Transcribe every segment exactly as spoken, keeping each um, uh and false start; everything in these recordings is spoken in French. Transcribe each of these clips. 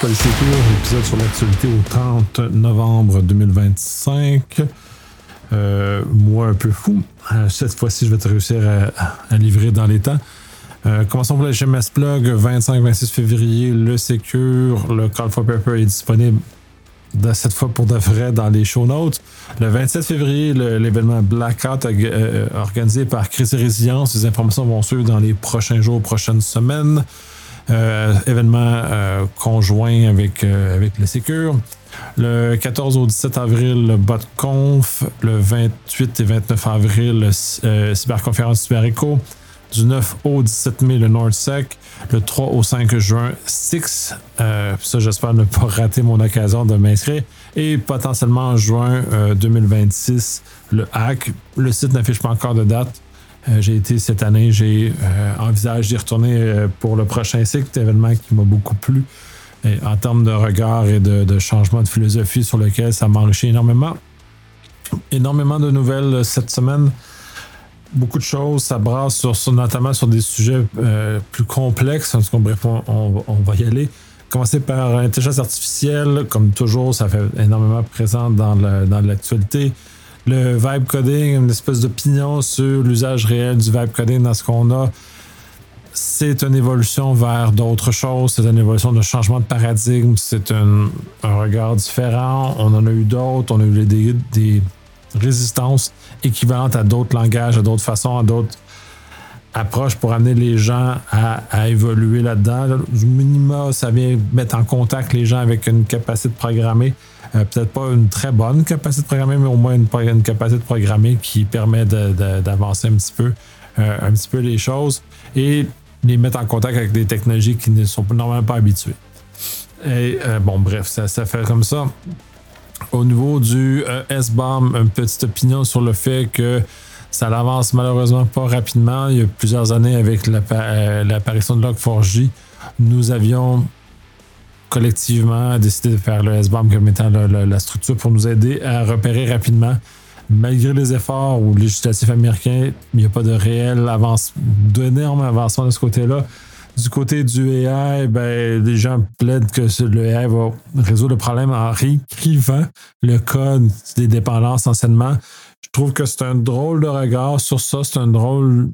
Polysécure, épisode sur l'actualité au trente novembre deux mille vingt-cinq. Euh, moi, un peu fou. Euh, cette fois-ci, je vais te réussir à, à livrer dans les temps. Euh, commençons pour le G M S Plug. vingt-cinq vingt-six février, le Secure, le Call for Paper est disponible de cette fois pour de vrai dans les show notes. Le vingt-sept février, le, l'événement Blackout euh, organisé par Crise et Résilience. Les informations vont suivre dans les prochains jours, prochaines semaines. Euh, événement euh, conjoint avec, euh, avec le Secure. Le quatorze au dix-sept avril, le BotConf. Le vingt-huit et vingt-neuf avril, le euh, Cyberconférence Cybereco. Du neuf au dix-sept mai, le NordSec. Le trois au cinq juin, Six. Euh, ça, j'espère ne pas rater mon occasion de m'inscrire. Et potentiellement en juin euh, deux mille vingt-six, le Hack. Le site n'affiche pas encore de date. Euh, j'ai été cette année, j'ai euh, envisagé d'y retourner euh, pour le prochain cycle, événement qui m'a beaucoup plu et en termes de regard et de, de changement de philosophie sur lequel ça m'a enrichi énormément. Énormément de nouvelles cette semaine. Beaucoup de choses, ça brasse sur, sur, notamment sur des sujets euh, plus complexes. En tout cas, bref, on, on, on va y aller. Commencer par l'intelligence artificielle, comme toujours, ça fait énormément présent dans, le, dans l'actualité. Le vibe coding, une espèce d'opinion sur l'usage réel du vibe coding dans ce qu'on a. C'est une évolution vers d'autres choses. C'est une évolution de changement de paradigme. C'est un, un regard différent. On en a eu d'autres. On a eu des, des résistances équivalentes à d'autres langages, à d'autres façons, à d'autres approches pour amener les gens à, à évoluer là-dedans. Du minima, ça vient mettre en contact les gens avec une capacité de programmer. Euh, peut-être pas une très bonne capacité de programmer, mais au moins une, une capacité de programmer qui permet de, de, d'avancer un petit peu, euh, un petit peu les choses et les mettre en contact avec des technologies qui ne sont normalement pas habituées. Et euh, bon, bref, ça, ça fait comme ça. Au niveau du euh, S B A M, une petite opinion sur le fait que ça n'avance malheureusement pas rapidement. Il y a plusieurs années, avec euh, l'apparition de log four j, nous avions collectivement décidé de faire le S B A M comme étant la, la, la structure pour nous aider à repérer rapidement. Malgré les efforts au législatif américain, il n'y a pas de réel avance, d'énorme avancement de ce côté-là. Du côté du A I, ben, les gens plaident que le A I va résoudre le problème en réécrivant le code des dépendances anciennement. Je trouve que c'est un drôle de regard sur ça. C'est un drôle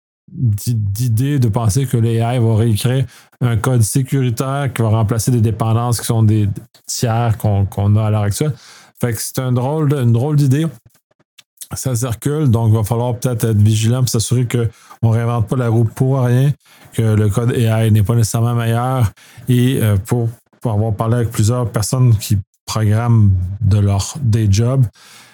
d'idée de penser que l'A I va réécrire un code sécuritaire qui va remplacer des dépendances qui sont des tiers qu'on, qu'on a à l'heure actuelle. Fait que c'est un drôle de, une drôle d'idée. Ça circule, donc il va falloir peut-être être vigilant pour s'assurer qu'on ne réinvente pas la roue pour rien, que le code A I n'est pas nécessairement meilleur. Et euh, pour, pour avoir parlé avec plusieurs personnes qui programment de leur day job,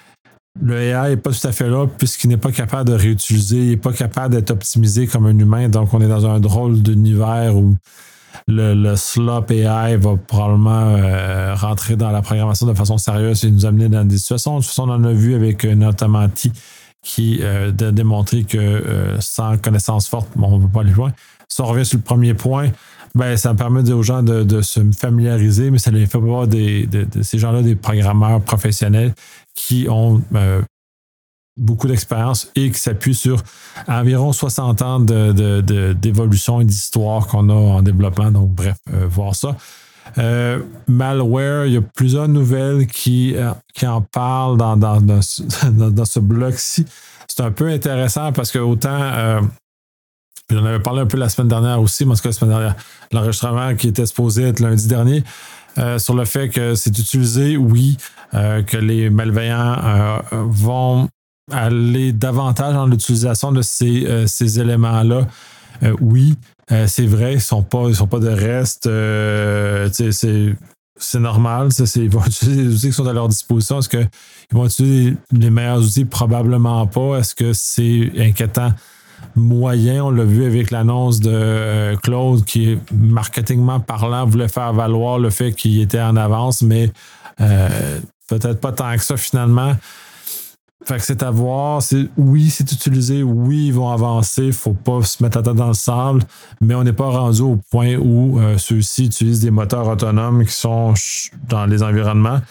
le A I n'est pas tout à fait là puisqu'il n'est pas capable de réutiliser, il n'est pas capable d'être optimisé comme un humain. Donc, on est dans un drôle d'univers où le, le slop A I va probablement euh, rentrer dans la programmation de façon sérieuse et nous amener dans des situations. De toute façon, on en a vu avec un Automati qui euh, a démontré que euh, sans connaissance forte, bon, on ne peut pas aller loin. Si on revient sur le premier point, ben, ça me permet aux gens de, de se familiariser, mais ça les fait voir des, de, de ces gens-là des programmeurs professionnels qui ont euh, beaucoup d'expérience et qui s'appuient sur environ soixante ans de, de, de, d'évolution et d'histoire qu'on a en développement. Donc, bref, euh, voir ça. Euh, malware, il y a plusieurs nouvelles qui, euh, qui en parlent dans, dans, dans, ce, dans, dans ce bloc-ci. C'est un peu intéressant parce que autant... Euh, j'en avais parlé un peu la semaine dernière aussi, mais en tout cas, la semaine dernière, l'enregistrement qui était supposé être lundi dernier, euh, sur le fait que c'est utilisé, oui, euh, que les malveillants euh, vont aller davantage dans l'utilisation de ces, euh, ces éléments-là. Euh, oui, euh, c'est vrai, ils ne sont pas, ils sont pas de reste. Euh, c'est, c'est normal. C'est, c'est, ils vont utiliser les outils qui sont à leur disposition. Est-ce qu'ils vont utiliser les meilleurs outils? Probablement pas. Est-ce que c'est inquiétant? Moyen, on l'a vu avec l'annonce de euh, Claude qui, marketingment parlant, voulait faire valoir le fait qu'il était en avance, mais euh, peut-être pas tant que ça finalement. Fait que c'est à voir. C'est, oui, c'est utilisé. Oui, ils vont avancer. Il ne faut pas se mettre la tête dans le sable, mais on n'est pas rendu au point où euh, ceux-ci utilisent des moteurs autonomes qui sont dans les environnements.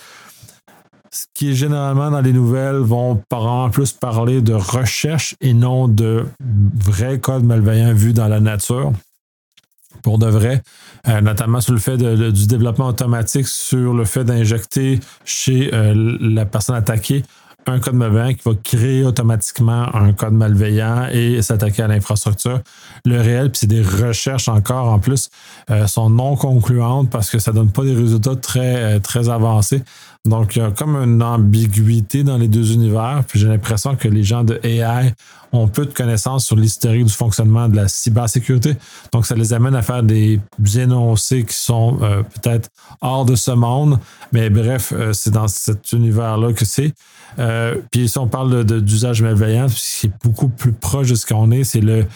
Ce qui est généralement dans les nouvelles vont en plus parler de recherche et non de vrai code malveillant vu dans la nature. pour de vrai, euh, notamment sur le fait de, de, du développement automatique, sur le fait d'injecter chez euh, la personne attaquée un code malveillant qui va créer automatiquement un code malveillant et s'attaquer à l'infrastructure. Le réel, puis c'est des recherches encore en plus, euh, sont non concluantes parce que ça ne donne pas des résultats très, très avancés. Donc, il y a comme une ambiguïté dans les deux univers. Puis j'ai l'impression que les gens de A I ont peu de connaissances sur l'historique du fonctionnement de la cybersécurité. Donc, ça les amène à faire des énoncés qui sont euh, peut-être hors de ce monde. Mais bref, euh, c'est dans cet univers-là que c'est. Euh, puis si on parle de, de, d'usage malveillant, ce qui est beaucoup plus proche de ce qu'on est, c'est le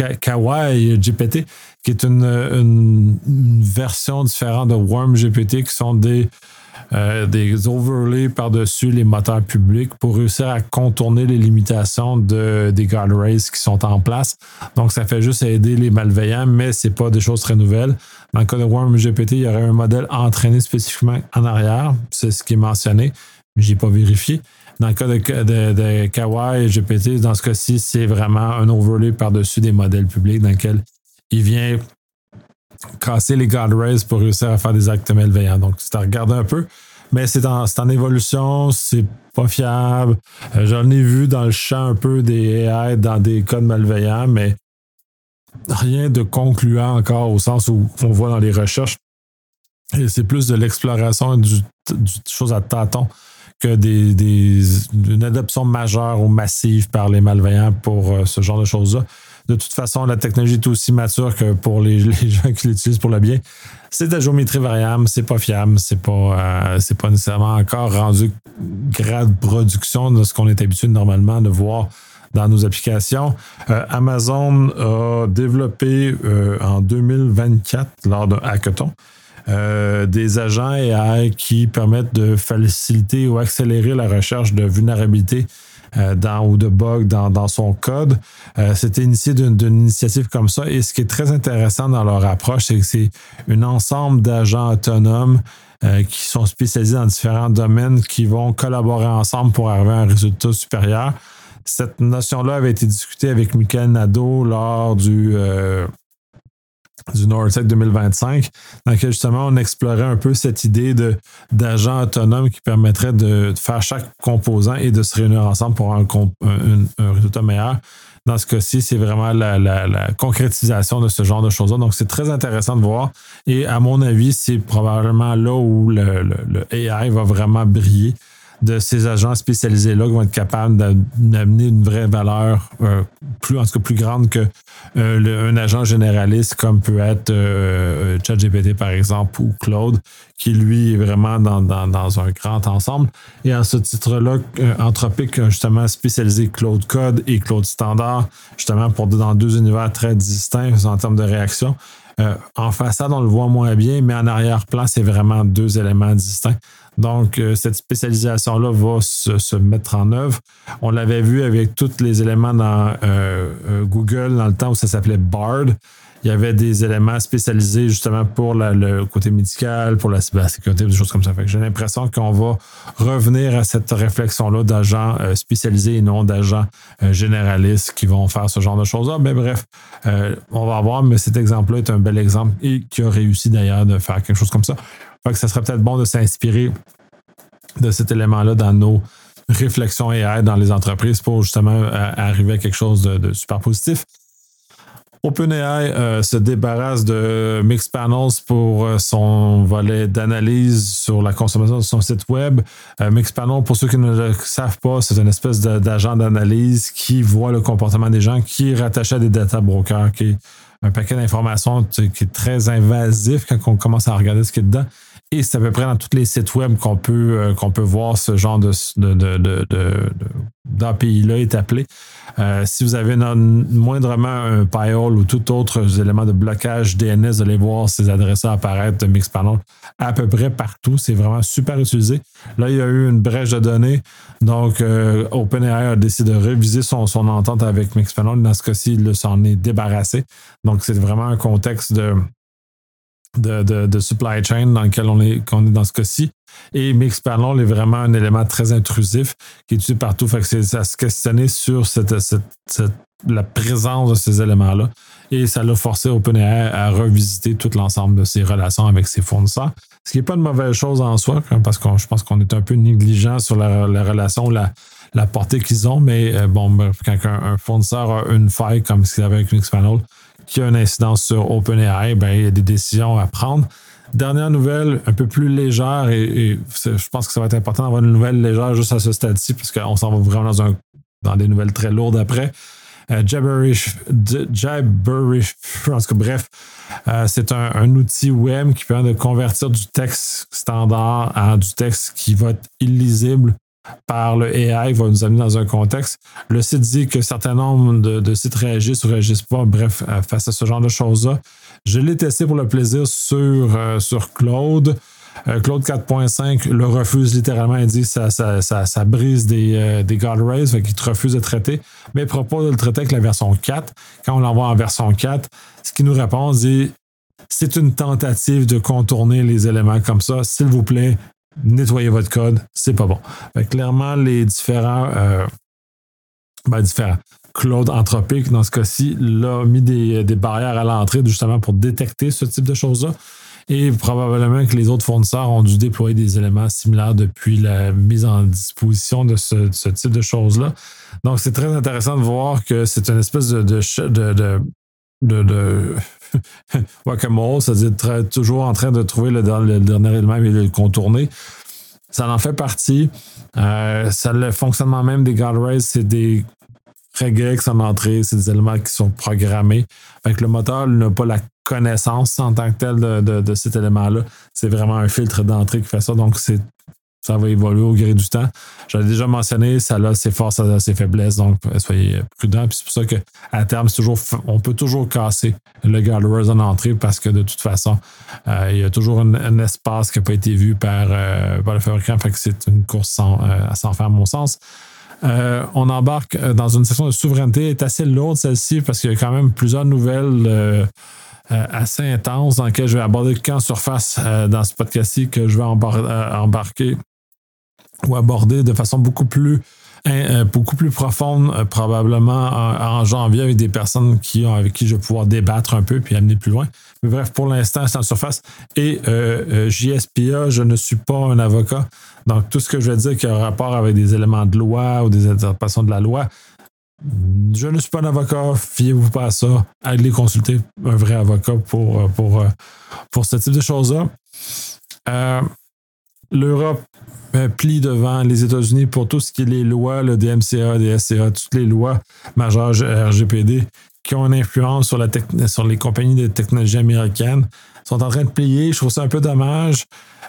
Kawaii G P T, qui est une, une, une version différente de Worm G P T, qui sont des, euh, des overlays par-dessus les moteurs publics pour réussir à contourner les limitations de, des guardrails qui sont en place. Donc, ça fait juste aider les malveillants, mais ce n'est pas des choses très nouvelles. Dans le cas de Worm G P T, il y aurait un modèle entraîné spécifiquement en arrière. C'est ce qui est mentionné, mais je n'ai pas vérifié. Dans le cas de, de, de Kawaii G P T, dans ce cas-ci, c'est vraiment un overlay par-dessus des modèles publics dans lequel il vient casser les guardrails pour réussir à faire des actes malveillants. Donc, c'est à regarder un peu, mais c'est en, c'est en évolution, c'est pas fiable. Euh, j'en ai vu dans le champ un peu des A I dans des codes malveillants, mais rien de concluant encore au sens où on voit dans les recherches. Et c'est plus de l'exploration et du, du chose à tâtons que des, des, une adoption majeure ou massive par les malveillants pour euh, ce genre de choses-là. De toute façon, la technologie est aussi mature que pour les, les gens qui l'utilisent pour le bien. C'est de la géométrie variable, c'est pas fiable, c'est pas, euh, c'est pas nécessairement encore rendu grade production de ce qu'on est habitué normalement de voir dans nos applications. Euh, Amazon a développé euh, en deux mille vingt-quatre, lors d'un hackathon, Euh, des agents A I qui permettent de faciliter ou accélérer la recherche de vulnérabilités euh, dans, ou de bugs dans, dans son code. Euh, c'était initié d'une, d'une initiative comme ça. Et ce qui est très intéressant dans leur approche, c'est que c'est un ensemble d'agents autonomes euh, qui sont spécialisés dans différents domaines qui vont collaborer ensemble pour arriver à un résultat supérieur. Cette notion-là avait été discutée avec Michael Nadeau lors du... Euh, du NORTEC deux mille vingt-cinq, dans lequel justement on explorait un peu cette idée de, d'agents autonomes qui permettraient de, de faire chaque composant et de se réunir ensemble pour un, un, un résultat meilleur. Dans ce cas-ci, c'est vraiment la, la, la concrétisation de ce genre de choses-là. Donc, c'est très intéressant de voir. Et à mon avis, c'est probablement là où le, le, le A I va vraiment briller, de ces agents spécialisés-là qui vont être capables d'amener une vraie valeur, euh, plus, en tout cas plus grande que euh, le, un agent généraliste comme peut être euh, ChatGPT par exemple ou Claude, qui lui est vraiment dans, dans, dans un grand ensemble. Et à ce titre-là, euh, Anthropic a justement spécialisé Claude Code et Claude Standard, justement pour dans deux univers très distincts en termes de réaction. Euh, en façade, on le voit moins bien, mais en arrière-plan, c'est vraiment deux éléments distincts. Donc, euh, cette spécialisation-là va se, se mettre en œuvre. On l'avait vu avec tous les éléments dans euh, euh, Google, dans le temps où ça s'appelait Bard. Il y avait des éléments spécialisés justement pour la, le côté médical, pour la cybersécurité, des choses comme ça. Fait que j'ai l'impression qu'on va revenir à cette réflexion-là d'agents euh, spécialisés et non d'agents euh, généralistes qui vont faire ce genre de choses-là. Mais bref, euh, on va voir, mais cet exemple-là est un bel exemple et qui a réussi d'ailleurs de faire quelque chose comme ça. Fait que ça serait peut-être bon de s'inspirer de cet élément-là dans nos réflexions A I dans les entreprises pour justement euh, arriver à quelque chose de, de super positif. OpenAI euh, se débarrasse de Mixpanels pour euh, son volet d'analyse sur la consommation de son site web. Euh, Mixpanel, pour ceux qui ne le savent pas, c'est une espèce de, d'agent d'analyse qui voit le comportement des gens, qui est rattaché à des data brokers, qui est un paquet d'informations qui est très invasif quand on commence à regarder ce qui est dedans. Et c'est à peu près dans tous les sites web qu'on peut, euh, qu'on peut voir ce genre de, de, de, de, de, d'A P I-là est appelé. Euh, si vous avez non, moindrement un firewall ou tout autre élément de blocage D N S, vous allez voir ces adresses-là apparaître de Mixpanel à peu près partout. C'est vraiment super utilisé. Là, il y a eu une brèche de données. Donc, euh, OpenAI a décidé de réviser son, son entente avec Mixpanel. Dans ce cas-ci, il s'en est débarrassé. Donc, c'est vraiment un contexte de... De, de, de supply chain dans lequel on est, qu'on est dans ce cas-ci. Et Mixpanel est vraiment un élément très intrusif qui est utilisé partout. Fait que c'est à se questionner sur cette, cette, cette, la présence de ces éléments-là et ça l'a forcé OpenAI à revisiter tout l'ensemble de ses relations avec ses fournisseurs. Ce qui n'est pas une mauvaise chose en soi, parce que je pense qu'on est un peu négligent sur la, la relation, la, la portée qu'ils ont, mais euh, bon, quand un, un fournisseur a une faille comme ce qu'il avait avec Mixpanel, qui a une incidence sur OpenAI, ben, il y a des décisions à prendre. Dernière nouvelle, un peu plus légère, et, et je pense que ça va être important d'avoir une nouvelle légère juste à ce stade-ci, parce qu'on s'en va vraiment dans, un, dans des nouvelles très lourdes après. Euh, Jabberish, Jabberish, en tout cas, bref, euh, c'est un, un outil web qui permet de convertir du texte standard en du texte qui va être illisible par le A I, va nous amener dans un contexte. Le site dit que certains nombres de, de sites réagissent ou ne réagissent pas, bref, euh, face à ce genre de choses-là. Je l'ai testé pour le plaisir sur, euh, sur Claude. Euh, Claude quatre point cinq le refuse littéralement. Il dit que ça, ça, ça, ça brise des, euh, des guardrails, fait qu'il te refuse de traiter, mais il propose de le traiter avec la version quatre. Quand on l'envoie en version quatre, ce qu'il nous répond, dit c'est une tentative de contourner les éléments comme ça. S'il vous plaît, nettoyez votre code, c'est pas bon. Fait que clairement, les différents, euh, ben différents. Claude Anthropic, dans ce cas-ci, l'a mis des, des barrières à l'entrée justement pour détecter ce type de choses-là. Et probablement que les autres fournisseurs ont dû déployer des éléments similaires depuis la mise en disposition de ce, de ce type de choses-là. Donc, c'est très intéressant de voir que c'est une espèce de, de, de, de, de, de whack-a-mole, c'est-à-dire très, toujours en train de trouver le, le dernier élément et le contourner. Ça en fait partie. Euh, ça, le fonctionnement même des guardrails, c'est des regex en entrée, c'est des éléments qui sont programmés. Fait que le moteur n'a pas la connaissance en tant que tel de, de, de cet élément-là. C'est vraiment un filtre d'entrée qui fait ça. Donc, c'est, ça va évoluer au gré du temps. J'avais déjà mentionné, ça a ses forces, ça a ses faiblesses. Donc, soyez prudents. Puis c'est pour ça qu'à terme, c'est toujours, on peut toujours casser le guardrail en entrée parce que de toute façon, euh, il y a toujours un, un espace qui n'a pas été vu par, euh, par le fabricant. Fait que c'est une course sans, euh, sans faire, à mon sens. Euh, on embarque dans une section de souveraineté. Elle est assez lourde, celle-ci, parce qu'il y a quand même plusieurs nouvelles euh, euh, assez intenses dans lesquelles je vais aborder qu'en surface euh, dans ce podcast-ci que je vais embar- euh, embarquer ou aborder de façon beaucoup plus, hein, beaucoup plus profonde, euh, probablement en, en janvier avec des personnes qui ont, avec qui je vais pouvoir débattre un peu puis amener plus loin. Mais bref, pour l'instant, c'est en surface. Et euh, euh, J S P A, je ne suis pas un avocat. Donc, tout ce que je vais dire qui a rapport avec des éléments de loi ou des interprétations de la loi, je ne suis pas un avocat, fiez-vous pas à ça. Allez consulter un vrai avocat pour, pour, pour ce type de choses-là. Euh, L'Europe euh, plie devant les États-Unis pour tout ce qui est les lois, le D M C A, D S C A, toutes les lois majeures R G P D qui ont une influence sur, la tec- sur les compagnies de technologie américaines sont en train de plier. Je trouve ça un peu dommage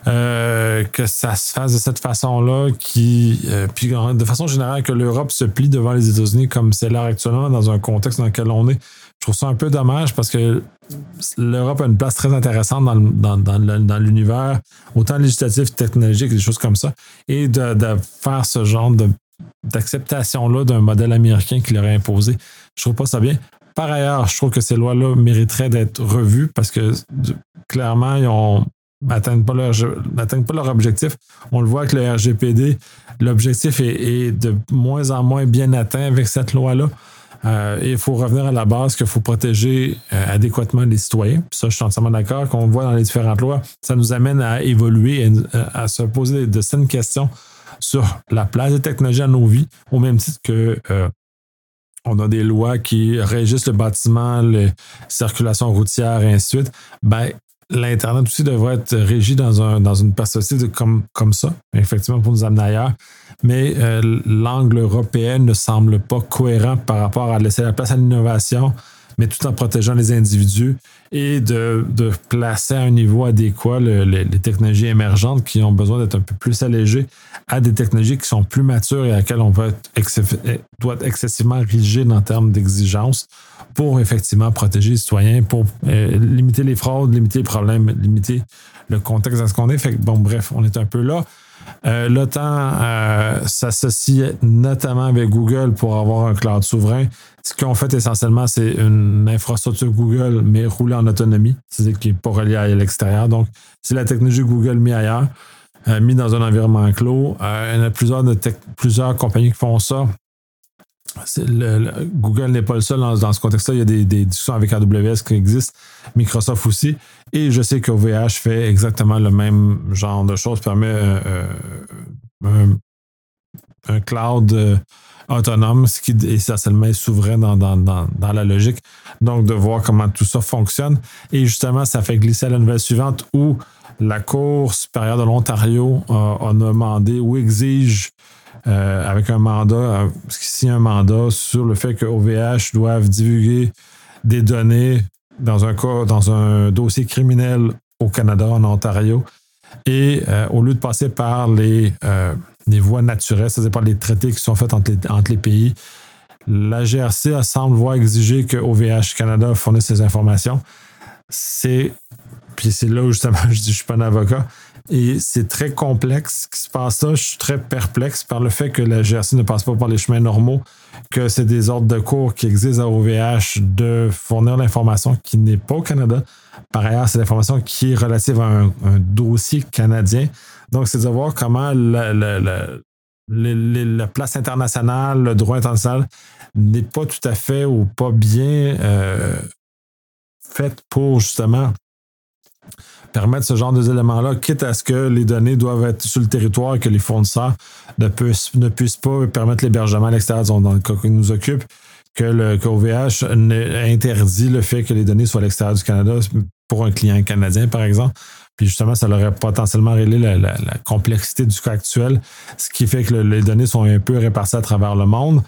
euh, que ça se fasse de cette façon-là, qui, euh, puis de façon générale, que l'Europe se plie devant les États-Unis comme c'est là actuellement dans un contexte dans lequel on est. Je trouve ça un peu dommage parce que l'Europe a une place très intéressante dans, le, dans, dans, le, dans l'univers, autant législatif, technologique, des choses comme ça, et de, de faire ce genre de, d'acceptation-là d'un modèle américain qui leur est imposé. Je trouve pas ça bien. Par ailleurs, je trouve que ces lois-là mériteraient d'être revues parce que clairement, ils ont n'atteignent pas leur, n'atteignent pas leur objectif. On le voit avec le R G P D, l'objectif est, est de moins en moins bien atteint avec cette loi-là. Euh, et il faut revenir à la base qu'il faut protéger euh, adéquatement les citoyens. Puis ça, je suis entièrement d'accord. Qu'on voit dans les différentes lois, ça nous amène à évoluer et à, à se poser de saines questions sur la place des technologies dans nos vies, au même titre que euh, on a des lois qui régissent le bâtiment, la circulation routière et ainsi de suite. Ben, l'Internet aussi devrait être régi dans, un, dans une perspective de comme, comme ça, effectivement, pour nous amener ailleurs. Mais euh, l'angle européen ne semble pas cohérent par rapport à laisser la place à l'innovation, mais tout en protégeant les individus et de, de placer à un niveau adéquat le, le, les technologies émergentes qui ont besoin d'être un peu plus allégées à des technologies qui sont plus matures et à laquelle on va être excess, doit être excessivement rigide en termes d'exigences pour effectivement protéger les citoyens, pour euh, limiter les fraudes, limiter les problèmes, limiter le contexte dans ce qu'on est. Fait que, bon, bref, on est un peu là. Euh, L'OTAN euh, s'associe notamment avec Google pour avoir un cloud souverain. Ce qu'ils ont fait essentiellement, c'est une infrastructure Google, mais roulée en autonomie, c'est-à-dire qui n'est pas reliée à l'extérieur. Donc, c'est la technologie Google mise ailleurs, euh, mise dans un environnement clos. Euh, il y en a plusieurs, de te- plusieurs compagnies qui font ça. le, le, Google n'est pas le seul dans, dans ce contexte-là. Il y a des, des discussions avec A W S qui existent, Microsoft aussi. Et je sais qu'O V H fait exactement le même genre de choses, permet euh, un, un cloud euh, autonome, ce qui est essentiellement souverain dans, dans, dans, dans la logique. Donc, de voir comment tout ça fonctionne. Et justement, ça fait glisser à la nouvelle suivante où la Cour supérieure de l'Ontario a, a demandé ou exige euh, avec un mandat, parce qu'ici, un mandat sur le fait que O V H doivent divulguer des données dans un cas, dans un dossier criminel au Canada, en Ontario. Et euh, au lieu de passer par les, euh, les voies naturelles, c'est-à-dire par les traités qui sont faits entre les, entre les pays, la G R C semble voir exiger que O V H Canada fournisse ces informations. C'est, puis c'est là où justement je dis je ne suis pas un avocat, et c'est très complexe ce qui se passe là. Je suis très perplexe par le fait que la G R C ne passe pas par les chemins normaux, que c'est des ordres de cours qui existent à O V H de fournir l'information qui n'est pas au Canada. Par ailleurs, c'est l'information qui est relative à un, un dossier canadien. Donc, c'est de voir comment la, la, la, la, la place internationale, le droit international n'est pas tout à fait ou pas bien euh, fait pour justement permettre ce genre d'éléments-là, quitte à ce que les données doivent être sur le territoire et que les fournisseurs ne puissent, ne puissent pas permettre l'hébergement à l'extérieur, dans le cas qui nous occupe, que le que O V H interdit le fait que les données soient à l'extérieur du Canada pour un client canadien, par exemple. Puis justement, ça aurait potentiellement réglé la, la, la complexité du cas actuel, ce qui fait que le, les données sont un peu réparties à travers le monde.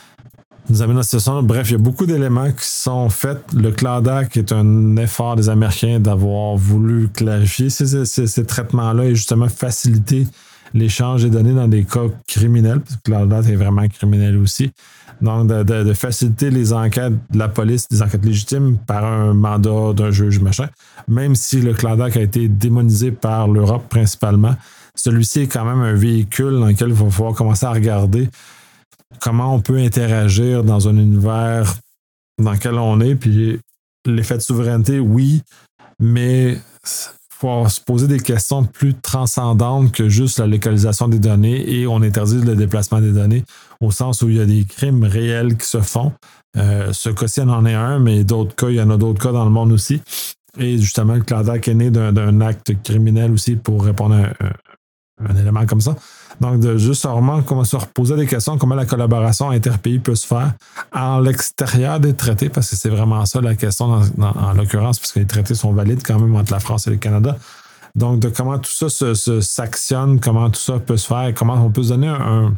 Nous amène à cette situation. Bref, il y a beaucoup d'éléments qui sont faits. Le CLADAC est un effort des Américains d'avoir voulu clarifier ces, ces, ces traitements-là et justement faciliter l'échange des données dans des cas criminels, parce que CLADAC est vraiment criminel aussi. Donc, de, de, de faciliter les enquêtes de la police, des enquêtes légitimes par un mandat d'un juge, machin. Même si le CLADAC a été démonisé par l'Europe principalement, celui-ci est quand même un véhicule dans lequel il va falloir commencer à regarder comment on peut interagir dans un univers dans lequel on est. Puis l'effet de souveraineté, oui, mais il faut se poser des questions plus transcendantes que juste la localisation des données et on interdit le déplacement des données au sens où il y a des crimes réels qui se font. Euh, ce cas-ci, en est un, mais d'autres cas, il y en a d'autres cas dans le monde aussi. Et justement, le CLADAC est né d'un, d'un acte criminel aussi pour répondre à un, un élément comme ça. Donc, de juste vraiment comment se reposer des questions, comment la collaboration interpays peut se faire en l'extérieur des traités, parce que c'est vraiment ça la question dans, dans, en l'occurrence, puisque les traités sont valides quand même entre la France et le Canada. Donc, de comment tout ça se, se, s'actionne, comment tout ça peut se faire, comment on peut se donner un, un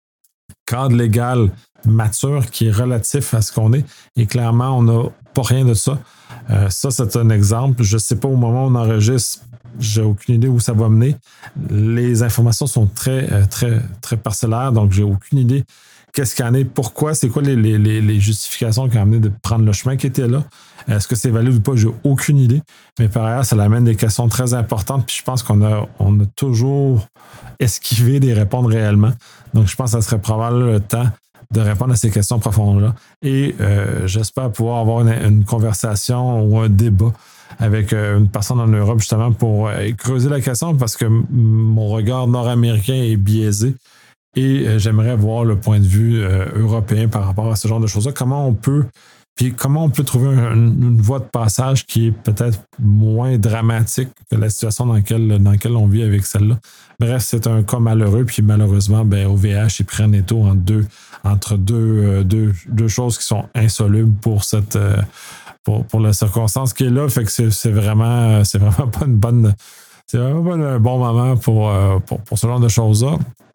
cadre légal mature qui est relatif à ce qu'on est. Et clairement, on n'a pas rien de ça. Euh, ça, c'est un exemple. Je ne sais pas au moment où on enregistre, j'ai aucune idée où ça va mener. Les informations sont très, très, très parcellaires, donc j'ai aucune idée qu'est-ce qu'il y en est, pourquoi, c'est quoi les, les, les justifications qui ont amené de prendre le chemin qui était là. Est-ce que c'est valide ou pas? J'ai aucune idée. Mais par ailleurs, ça amène des questions très importantes, puis je pense qu'on a, on a toujours esquivé d'y répondre réellement. Donc, je pense que ça serait probablement le temps de répondre à ces questions profondes-là. Et euh, j'espère pouvoir avoir une, une conversation ou un débat avec une personne en Europe, justement, pour creuser la question, parce que mon regard nord-américain est biaisé et j'aimerais voir le point de vue européen par rapport à ce genre de choses-là. Comment on peut, puis comment on peut trouver une, une voie de passage qui est peut-être moins dramatique que la situation dans laquelle, dans laquelle on vit avec celle-là. Bref, c'est un cas malheureux, puis malheureusement, ben, O V H, ils prennent étau entre deux, entre deux, deux, deux choses qui sont insolubles pour cette... Pour, pour la circonstance qui est là, fait que c'est, c'est vraiment c'est vraiment pas une bonne c'est vraiment pas un bon moment pour, pour, pour ce genre de choses-là.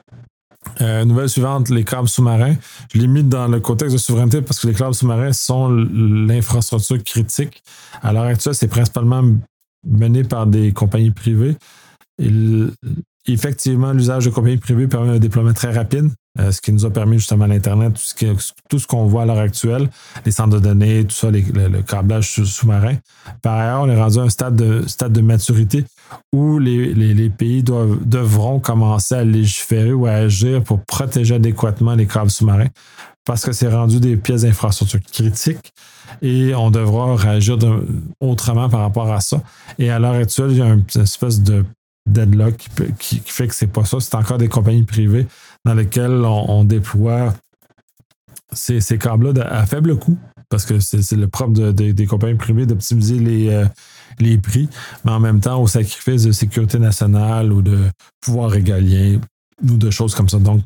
Euh, nouvelle suivante, les câbles sous-marins. Je l'ai mis dans le contexte de souveraineté parce que les câbles sous-marins sont l'infrastructure critique. À l'heure actuelle, c'est principalement mené par des compagnies privées. Il, effectivement, l'usage de compagnies privées permet un déploiement très rapide. Euh, ce qui nous a permis justement à l'Internet, tout ce, qui, tout ce qu'on voit à l'heure actuelle, les centres de données, tout ça, les, le, le câblage sous-marin. Par ailleurs, on est rendu à un stade de, stade de maturité où les, les, les pays doivent, devront commencer à légiférer ou à agir pour protéger adéquatement les câbles sous-marins parce que c'est rendu des pièces d'infrastructure critiques et on devra réagir de, autrement par rapport à ça. Et à l'heure actuelle, il y a une espèce de deadlock qui, qui, qui fait que c'est pas ça. C'est encore des compagnies privées dans lesquelles on, on déploie ces, ces câbles-là à faible coût, parce que c'est, c'est le propre de, de, des compagnies privées d'optimiser les, euh, les prix, mais en même temps au sacrifice de sécurité nationale ou de pouvoir régalien ou de choses comme ça. Donc,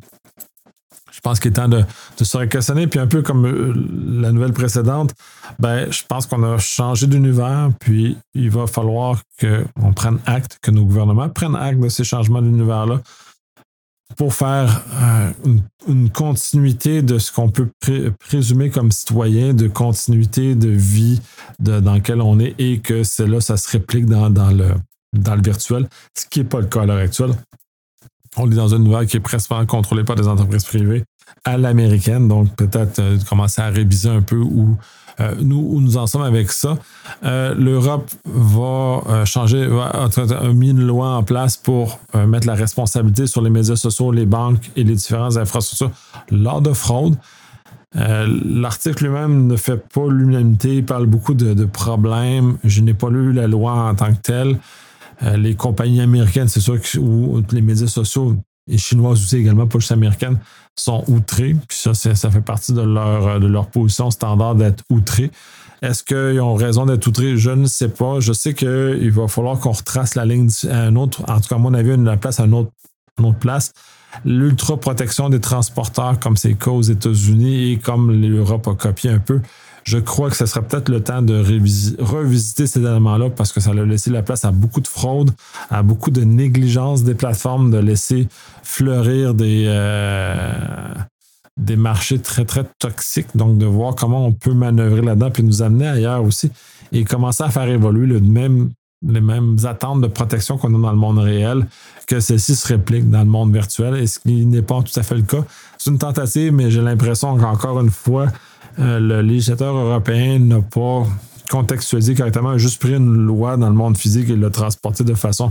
je pense qu'il est temps de, de se réquestionner. Puis un peu comme euh, la nouvelle précédente, ben, je pense qu'on a changé d'univers, puis il va falloir qu'on prenne acte, que nos gouvernements prennent acte de ces changements d'univers-là pour faire euh, une, une continuité de ce qu'on peut pré- présumer comme citoyen, de continuité de vie de, dans laquelle on est et que c'est là, ça se réplique dans, dans, le, dans le virtuel, ce qui n'est pas le cas à l'heure actuelle. On est dans un univers qui est presque contrôlé par des entreprises privées à l'américaine, donc peut-être euh, commencer à réviser un peu où, euh, nous, où nous en sommes avec ça. Euh, L'Europe va euh, changer, va, a mis une loi en place pour euh, mettre la responsabilité sur les médias sociaux, les banques et les différentes infrastructures lors de fraude. Euh, L'article lui-même ne fait pas l'unanimité, il parle beaucoup de, de problèmes. Je n'ai pas lu la loi en tant que telle. Euh, les compagnies américaines, c'est sûr que ou les médias sociaux, et chinoises aussi également, pas juste américaines, sont outrés. Puis ça, ça fait partie de leur, de leur position standard d'être outrés. Est-ce qu'ils ont raison d'être outrés? Je ne sais pas. Je sais qu'il va falloir qu'on retrace la ligne à un autre, en tout cas, à mon avis, une place à une autre, une autre place. L'ultra-protection des transporteurs, comme c'est le cas aux États-Unis et comme l'Europe a copié un peu, je crois que ce serait peut-être le temps de révisi- revisiter ces éléments-là parce que ça a laissé la place à beaucoup de fraude, à beaucoup de négligence des plateformes, de laisser fleurir des, euh, des marchés très, très toxiques. Donc, de voir comment on peut manœuvrer là-dedans puis nous amener ailleurs aussi et commencer à faire évoluer le même, les mêmes attentes de protection qu'on a dans le monde réel, que celles-ci se répliquent dans le monde virtuel, et ce qui n'est pas tout à fait le cas. C'est une tentative, mais j'ai l'impression qu'encore une fois, Euh, le législateur européen n'a pas contextualisé correctement, a juste pris une loi dans le monde physique et l'a transportée de façon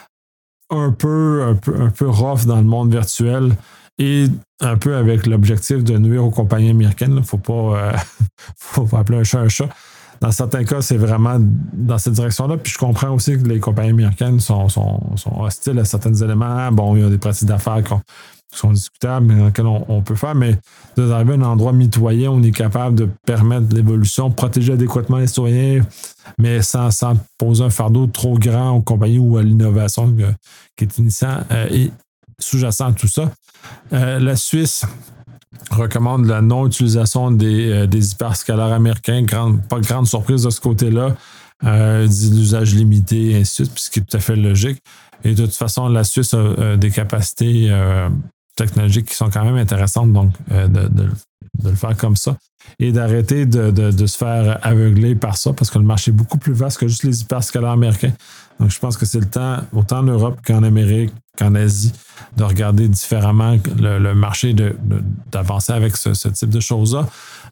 un peu, un peu, un peu rough dans le monde virtuel et un peu avec l'objectif de nuire aux compagnies américaines. Il ne faut pas, euh, faut pas appeler un chat un chat. Dans certains cas, c'est vraiment dans cette direction-là. Puis je comprends aussi que les compagnies américaines sont, sont, sont hostiles à certains éléments. Bon, il y a des pratiques d'affaires qu'on qui sont discutables, mais dans lesquels on, on peut faire, mais d'arriver à un endroit mitoyen où on est capable de permettre l'évolution, protéger adéquatement les citoyens, mais sans, sans poser un fardeau trop grand aux compagnies ou à l'innovation que, qui est initiant euh, et sous-jacent à tout ça. Euh, la Suisse recommande la non-utilisation des, euh, des hyperscalaires américains. Grande, pas de grande surprise de ce côté-là. Euh, l'usage limité, et ainsi de suite, ce qui est tout à fait logique. Et de toute façon, la Suisse a euh, des capacités euh, technologiques qui sont quand même intéressantes, donc euh, de, de, de le faire comme ça et d'arrêter de, de, de se faire aveugler par ça parce que le marché est beaucoup plus vaste que juste les hyperscalaires américains. Donc, je pense que c'est le temps, autant en Europe qu'en Amérique, qu'en Asie, de regarder différemment le, le marché, de, de, d'avancer avec ce, ce type de choses-là.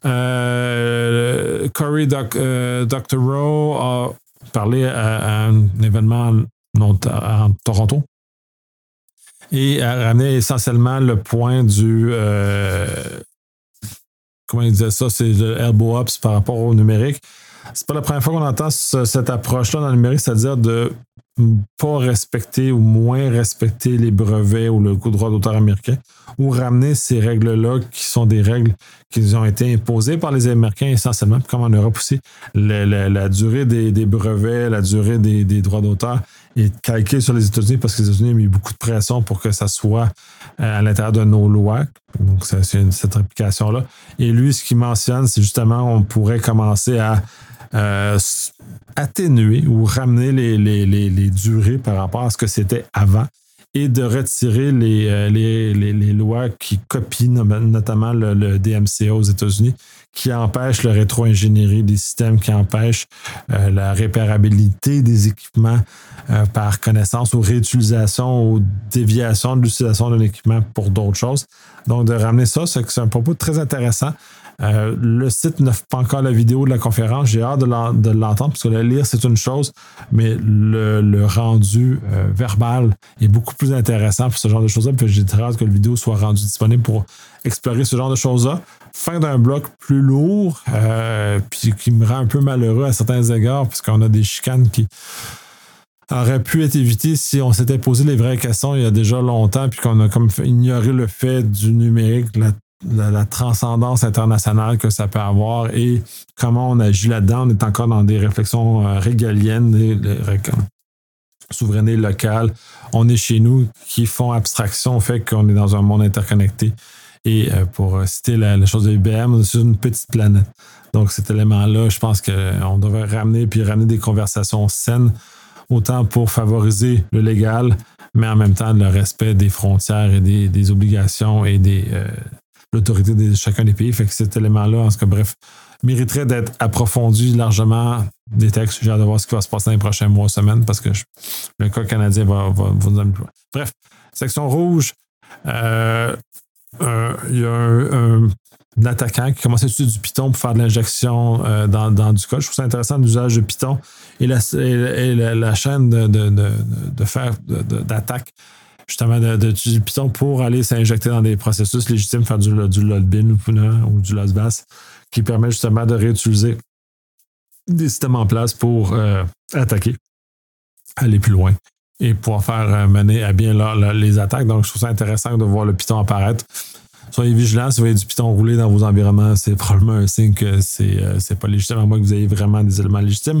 Euh, Cory Doc, euh, Doctorow a parlé à, à un événement en Toronto et a ramené essentiellement le point du euh, comment il disait ça, c'est le elbow ups par rapport au numérique. C'est pas la première fois qu'on entend ce, cette approche-là dans le numérique, c'est-à-dire de pas respecter ou moins respecter les brevets ou le droit d'auteur américain, ou ramener ces règles-là qui sont des règles qui ont été imposées par les Américains essentiellement, comme en Europe aussi. La, la, la durée des, des brevets, la durée des, des droits d'auteur est calquée sur les États-Unis parce que les États-Unis ont mis beaucoup de pression pour que ça soit à l'intérieur de nos lois. Donc, c'est une, cette application-là. Et lui, ce qu'il mentionne, c'est justement on pourrait commencer à Euh, atténuer ou ramener les, les, les, les durées par rapport à ce que c'était avant et de retirer les, euh, les, les, les lois qui copient notamment le, le D M C A aux États-Unis, qui empêchent la rétro-ingénierie des systèmes, qui empêchent euh, la réparabilité des équipements euh, par connaissance ou réutilisation ou déviation de l'utilisation d'un équipement pour d'autres choses. Donc, de ramener ça, c'est, c'est un propos très intéressant. Euh, le site n'offre pas encore la vidéo de la conférence. J'ai hâte de, l'en, de l'entendre parce que le lire, c'est une chose, mais le, le rendu euh, verbal est beaucoup plus intéressant pour ce genre de choses-là. Puis j'ai très hâte que la vidéo soit rendue disponible pour explorer ce genre de choses-là. Fin d'un bloc plus lourd, euh, puis qui me rend un peu malheureux à certains égards parce qu'on a des chicanes qui aurait pu être évité si on s'était posé les vraies questions il y a déjà longtemps puis qu'on a comme ignoré le fait du numérique, la la, la transcendance internationale que ça peut avoir et comment on agit là-dedans. On est encore dans des réflexions euh, régaliennes, des, des, souveraineté locale. On est chez nous qui font abstraction au fait qu'on est dans un monde interconnecté. Et euh, pour citer la, la chose de I B M, on est sur une petite planète. Donc cet élément-là, je pense qu'on devrait ramener puis ramener des conversations saines, autant pour favoriser le légal, mais en même temps le respect des frontières et des, des obligations et des euh, l'autorité de chacun des pays. Fait que cet élément-là, en tout cas, bref, mériterait d'être approfondi largement des textes. J'ai hâte de voir ce qui va se passer dans les prochains mois, semaines, parce que je, le cas canadien va, va, va nous amener plus loin. Bref, section rouge, euh, euh, il y a un, un, un attaquant qui commence à utiliser du Python pour faire de l'injection euh, dans, dans du code. Je trouve ça intéressant l'usage de Python et la, et, et la, la chaîne de, de, de, de faire de, de, d'attaque justement d'utiliser Python pour aller s'injecter dans des processus légitimes, faire du, du loadbin ou, ou du lossbass, qui permet justement de réutiliser des systèmes en place pour euh, attaquer, aller plus loin et pouvoir faire euh, mener à bien leur, leur, les attaques. Donc, je trouve ça intéressant de voir le Python apparaître. Soyez vigilants, si vous voyez du Python rouler dans vos environnements, c'est probablement un signe que c'est, euh, c'est pas légitime, à moins que vous ayez vraiment des éléments légitimes.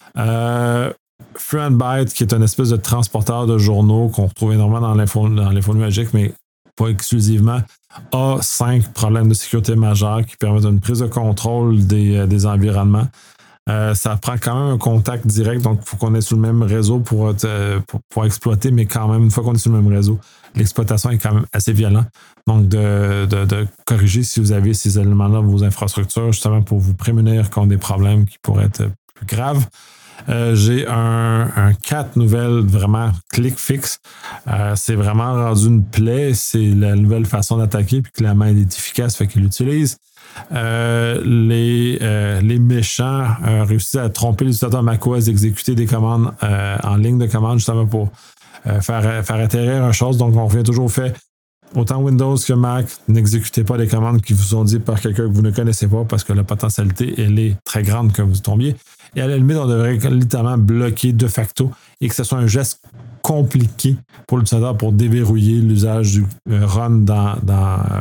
Euh, FreehandByte, qui est une espèce de transporteur de journaux qu'on retrouve énormément dans l'info, dans l'info numérique, mais pas exclusivement, a cinq problèmes de sécurité majeurs qui permettent une prise de contrôle des, des environnements. Euh, ça prend quand même un contact direct, donc il faut qu'on est sur le même réseau pour, euh, pour, pour exploiter, mais quand même, une fois qu'on est sur le même réseau, l'exploitation est quand même assez violente. Donc, de, de, de corriger si vous avez ces éléments-là dans vos infrastructures, justement pour vous prémunir contre des problèmes qui pourraient être plus graves. Euh, j'ai un, un quatre nouvelles vraiment click fix. Euh, c'est vraiment rendu une plaie. C'est la nouvelle façon d'attaquer, puis clairement, elle est efficace, fait qu'il l'utilise. Euh, les, euh, les méchants euh, réussissent à tromper l'utilisateur macOS d'exécuter des commandes euh, en ligne de commande, justement pour euh, faire, faire atterrir une chose. Donc, on revient toujours au fait, autant Windows que Mac, n'exécutez pas des commandes qui vous sont dites par quelqu'un que vous ne connaissez pas parce que la potentialité, elle est très grande que vous tombiez. Et à la limite, on devrait littéralement bloquer de facto et que ce soit un geste compliqué pour l'utilisateur pour déverrouiller l'usage du euh, run dans, dans euh,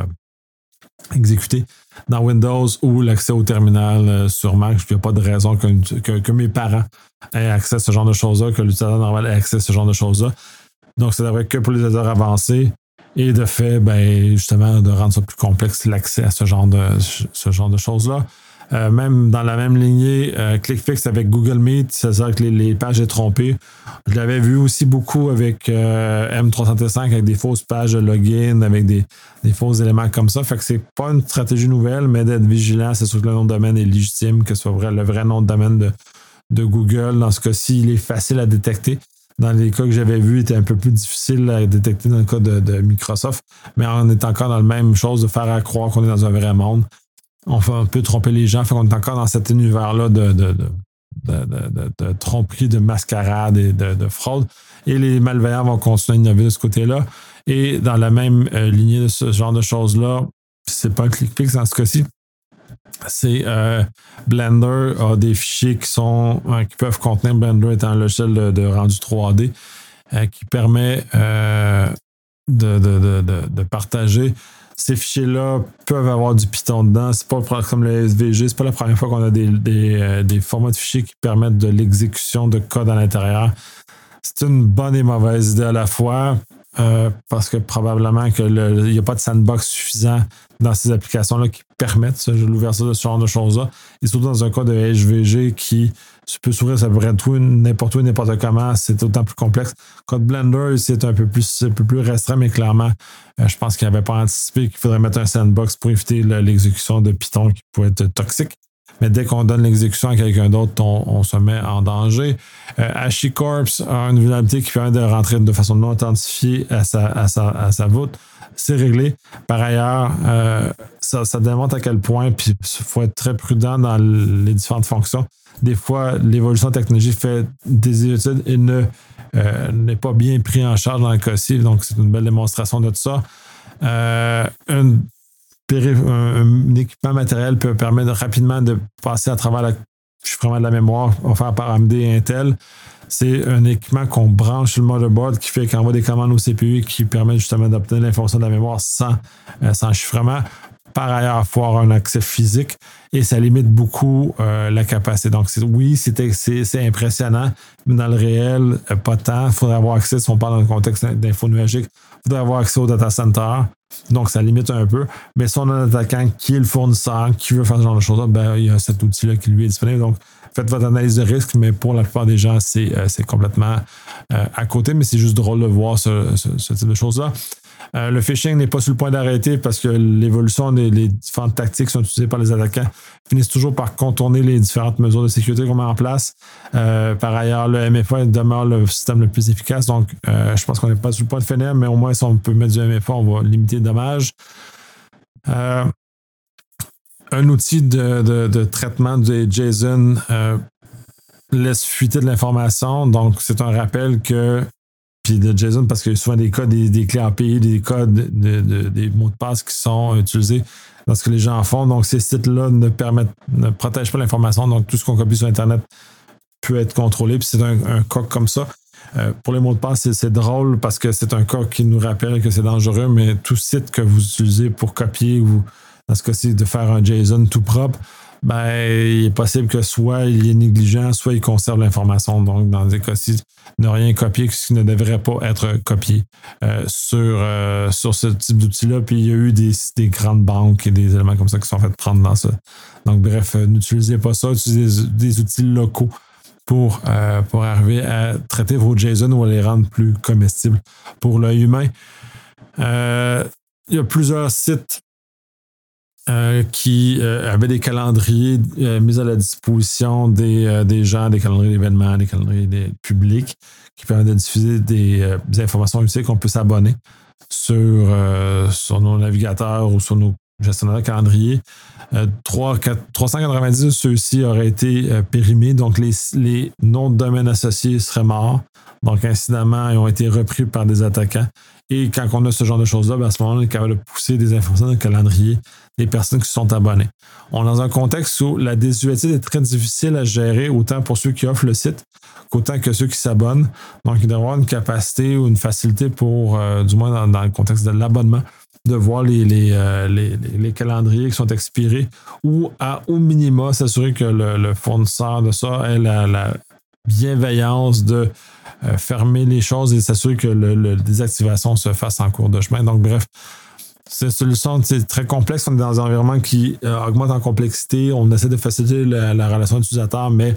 exécuté dans Windows ou l'accès au terminal euh, sur Mac. Il n'y a pas de raison que, que, que mes parents aient accès à ce genre de choses-là, que l'utilisateur normal ait accès à ce genre de choses-là. Donc, ça devrait être que pour les utilisateurs avancés. Et de fait, ben, justement, de rendre ça plus complexe, l'accès à ce genre de, ce genre de choses-là. Euh, même dans la même lignée, euh, ClickFix avec Google Meet, c'est-à-dire que les, les pages est trompées. Je l'avais vu aussi beaucoup avec euh, M trois cent cinq, avec des fausses pages de login, avec des, des faux éléments comme ça. Fait que c'est pas une stratégie nouvelle, mais d'être vigilant, c'est sûr que le nom de domaine est légitime, que ce soit vrai, le vrai nom de domaine de, de Google. Dans ce cas-ci, il est facile à détecter. Dans les cas que j'avais vus, il était un peu plus difficile à détecter dans le cas de, de Microsoft, mais on est encore dans la même chose, de faire à croire qu'on est dans un vrai monde. On, fait, on peut tromper les gens, fait qu'on est encore dans cet univers-là de, de, de, de, de, de, de tromperie, de mascarade et de, de fraude. Et les malveillants vont continuer à innover de ce côté-là. Et dans la même euh, lignée de ce genre de choses-là, c'est pas un ClickFix dans ce cas-ci, c'est euh, Blender a des fichiers qui sont euh, qui peuvent contenir, Blender étant un logiciel de, de rendu trois D euh, qui permet euh, de, de, de, de, de partager. Ces fichiers-là peuvent avoir du Python dedans. C'est pas comme le S V G, c'est pas la première fois qu'on a des, des, euh, des formats de fichiers qui permettent de l'exécution de code à l'intérieur. C'est une bonne et mauvaise idée à la fois. Euh, parce que probablement qu'il n'y a pas de sandbox suffisant dans ces applications-là qui permettent ça, l'ouverture de ce genre de choses-là. Et surtout dans un cas de S V G qui peut s'ouvrir, ça peut être tout, n'importe où, n'importe comment, c'est autant plus complexe. Code Blender, c'est un peu plus, un peu plus restreint, mais clairement, euh, je pense qu'il n'avait pas anticipé qu'il faudrait mettre un sandbox pour éviter le, l'exécution de Python qui pourrait être toxique. Mais dès qu'on donne l'exécution à quelqu'un d'autre, on, on se met en danger. Euh, HashiCorp a une vulnérabilité qui permet de rentrer de façon non authentifiée à sa, à sa, à sa voûte. C'est réglé. Par ailleurs, euh, ça, ça démontre à quel point, puis il faut être très prudent dans les différentes fonctions. Des fois, l'évolution technologique fait des études et ne, euh, n'est pas bien pris en charge dans le cas-ci. Donc, c'est une belle démonstration de tout ça. Euh, une Un, un équipement matériel peut permettre rapidement de passer à travers le chiffrement de la mémoire offert par A M D et Intel. C'est un équipement qu'on branche sur le motherboard qui fait qu'on envoie des commandes au C P U et qui permet justement d'obtenir l'information de la mémoire sans, euh, sans chiffrement. par ailleurs, il faut avoir un accès physique et ça limite beaucoup euh, la capacité. Donc, c'est, oui, c'est, c'est, c'est impressionnant, mais dans le réel, euh, pas tant. Il faudrait avoir accès, si on parle dans le contexte d'info nuagique, il faudrait avoir accès au data center. Donc, ça limite un peu. Mais si on a un attaquant qui est le fournisseur, qui veut faire ce genre de choses-là, ben, il y a cet outil-là qui lui est disponible. Donc, faites votre analyse de risque, mais pour la plupart des gens, c'est, euh, c'est complètement euh, à côté. Mais c'est juste drôle de voir ce, ce, ce type de choses-là. Euh, le phishing n'est pas sur le point d'arrêter parce que l'évolution des les différentes tactiques qui sont utilisées par les attaquants finissent toujours par contourner les différentes mesures de sécurité qu'on met en place. Euh, par ailleurs, le M F A demeure le système le plus efficace. Donc, euh, je pense qu'on n'est pas sur le point de finir, mais au moins, si on peut mettre du M F A, on va limiter les dommages. Euh, un outil de, de, de traitement de JSON euh, laisse fuiter de l'information. Donc, c'est un rappel que puis de JSON, parce qu'il y a souvent des codes, des, des clés A P I, des codes, de, de, des mots de passe qui sont utilisés dans ce que les gens font. Donc, ces sites-là ne permettent, ne protègent pas l'information. Donc, tout ce qu'on copie sur Internet peut être contrôlé. Puis c'est un, un cas comme ça. Euh, pour les mots de passe, c'est, c'est drôle parce que c'est un cas qui nous rappelle que c'est dangereux, mais tout site que vous utilisez pour copier ou, dans ce cas-ci, de faire un JSON tout propre, ben, il est possible que soit il est négligent, soit il conserve l'information. Donc, dans des cas-ci, ne rien copier ce qui ne devrait pas être copié euh, sur, euh, sur ce type d'outil-là. Puis, il y a eu des, des grandes banques et des éléments comme ça qui sont faits prendre dans ça. Donc, bref, euh, n'utilisez pas ça. Utilisez des, des outils locaux pour, euh, pour arriver à traiter vos JSON ou à les rendre plus comestibles pour l'œil humain. Euh, il y a plusieurs sites Euh, qui euh, avait des calendriers euh, mis à la disposition des, euh, des gens, des calendriers d'événements, des calendriers des publics, qui permettent de diffuser des, euh, des informations utiles qu'on peut s'abonner sur, euh, sur nos navigateurs ou sur nos gestionnaires de calendrier. Euh, trois cent quatre-vingt-dix de ceux-ci auraient été euh, périmés, donc les, les noms de domaine associés seraient morts. Donc, incidemment, ils ont été repris par des attaquants. Et quand on a ce genre de choses-là, ben à ce moment-là, on est capable de pousser des informations dans le calendrier des personnes qui se sont abonnées. On est dans un contexte où la désuétude est très difficile à gérer, autant pour ceux qui offrent le site qu'autant que ceux qui s'abonnent. Donc, il doit y avoir une capacité ou une facilité pour, euh, du moins dans, dans le contexte de l'abonnement, de voir les, les, euh, les, les calendriers qui sont expirés ou, à, au minima, s'assurer que le, le fournisseur de ça ait la, la bienveillance de euh, fermer les choses et s'assurer que le, le désactivation se fasse en cours de chemin. Donc, bref, cette solution, c'est très complexe. On est dans un environnement qui euh, augmente en complexité. On essaie de faciliter la, la relation utilisateur, mais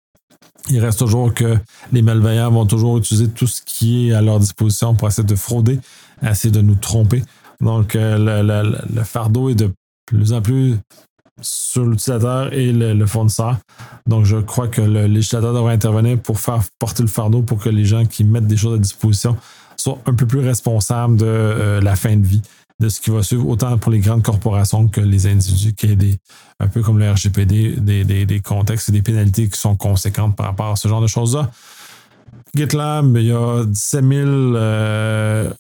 il reste toujours que les malveillants vont toujours utiliser tout ce qui est à leur disposition pour essayer de frauder, essayer de nous tromper. Donc, euh, le, le, le fardeau est de plus en plus sur l'utilisateur et le, le fournisseur. Donc, je crois que le législateur devrait intervenir pour faire porter le fardeau pour que les gens qui mettent des choses à disposition soient un peu plus responsables de euh, la fin de vie de ce qui va suivre, autant pour les grandes corporations que les individus, qui est des, un peu comme le R G P D, des, des, des contextes et des pénalités qui sont conséquentes par rapport à ce genre de choses-là. GitLab, il y a dix-sept mille euh,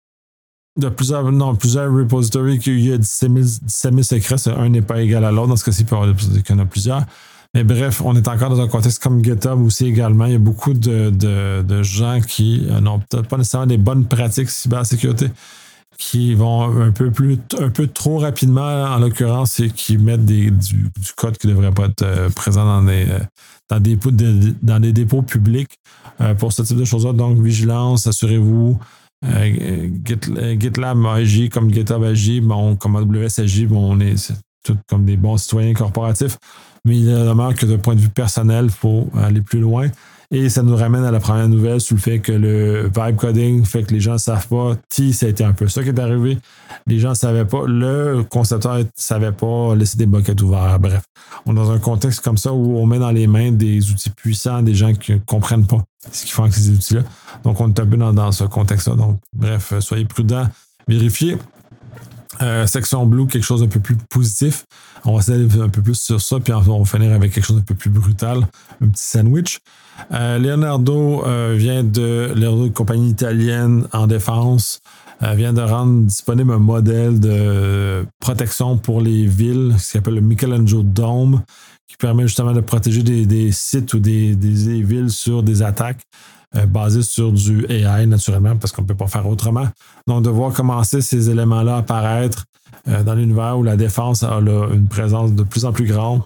de plusieurs, non, plusieurs repositories qu'il y a dix-sept mille secrets. Un n'est pas égal à l'autre. Dans ce cas-ci, il peut y avoir qu'il y en a plusieurs. Mais bref, on est encore dans un contexte comme GitHub aussi également. Il y a beaucoup de, de, de gens qui n'ont peut-être pas nécessairement des bonnes pratiques cybersécurité, qui vont un peu plus, un peu trop rapidement, en l'occurrence, et qui mettent des, du, du code qui ne devrait pas être euh, présent dans des, euh, dans, des, de, dans des dépôts publics euh, pour ce type de choses-là. Donc, vigilance, assurez-vous. Euh, Git, GitLab agit comme GitHub agit, bon, comme A W S agit, bon, on est tous comme des bons citoyens corporatifs, mais il demeure que d'un point de vue personnel, il faut aller plus loin. Et ça nous ramène à la première nouvelle sur le fait que le vibe coding fait que les gens ne savent pas. T, ça a été un peu ça qui est arrivé. Les gens ne savaient pas. Le concepteur ne savait pas laisser des buckets ouverts. Bref, on est dans un contexte comme ça où on met dans les mains des outils puissants, des gens qui ne comprennent pas ce qu'ils font avec ces outils-là. Donc, on est un peu dans, dans ce contexte-là. Donc, bref, soyez prudents, vérifiez. Euh, section Blue, quelque chose d'un peu plus positif. On va essayer un peu plus sur ça, puis on va finir avec quelque chose d'un peu plus brutal, un petit sandwich. Euh, Leonardo euh, vient de Leonardo, une compagnie italienne en défense, euh, vient de rendre disponible un modèle de protection pour les villes, ce qu'on appelle le Michelangelo Dome, qui permet justement de protéger des, des sites ou des, des, des villes sur des attaques. euh, basé sur du A I naturellement, parce qu'on ne peut pas faire autrement. Donc, de voir commencer ces éléments-là apparaître euh, dans l'univers où la défense a là, une présence de plus en plus grande,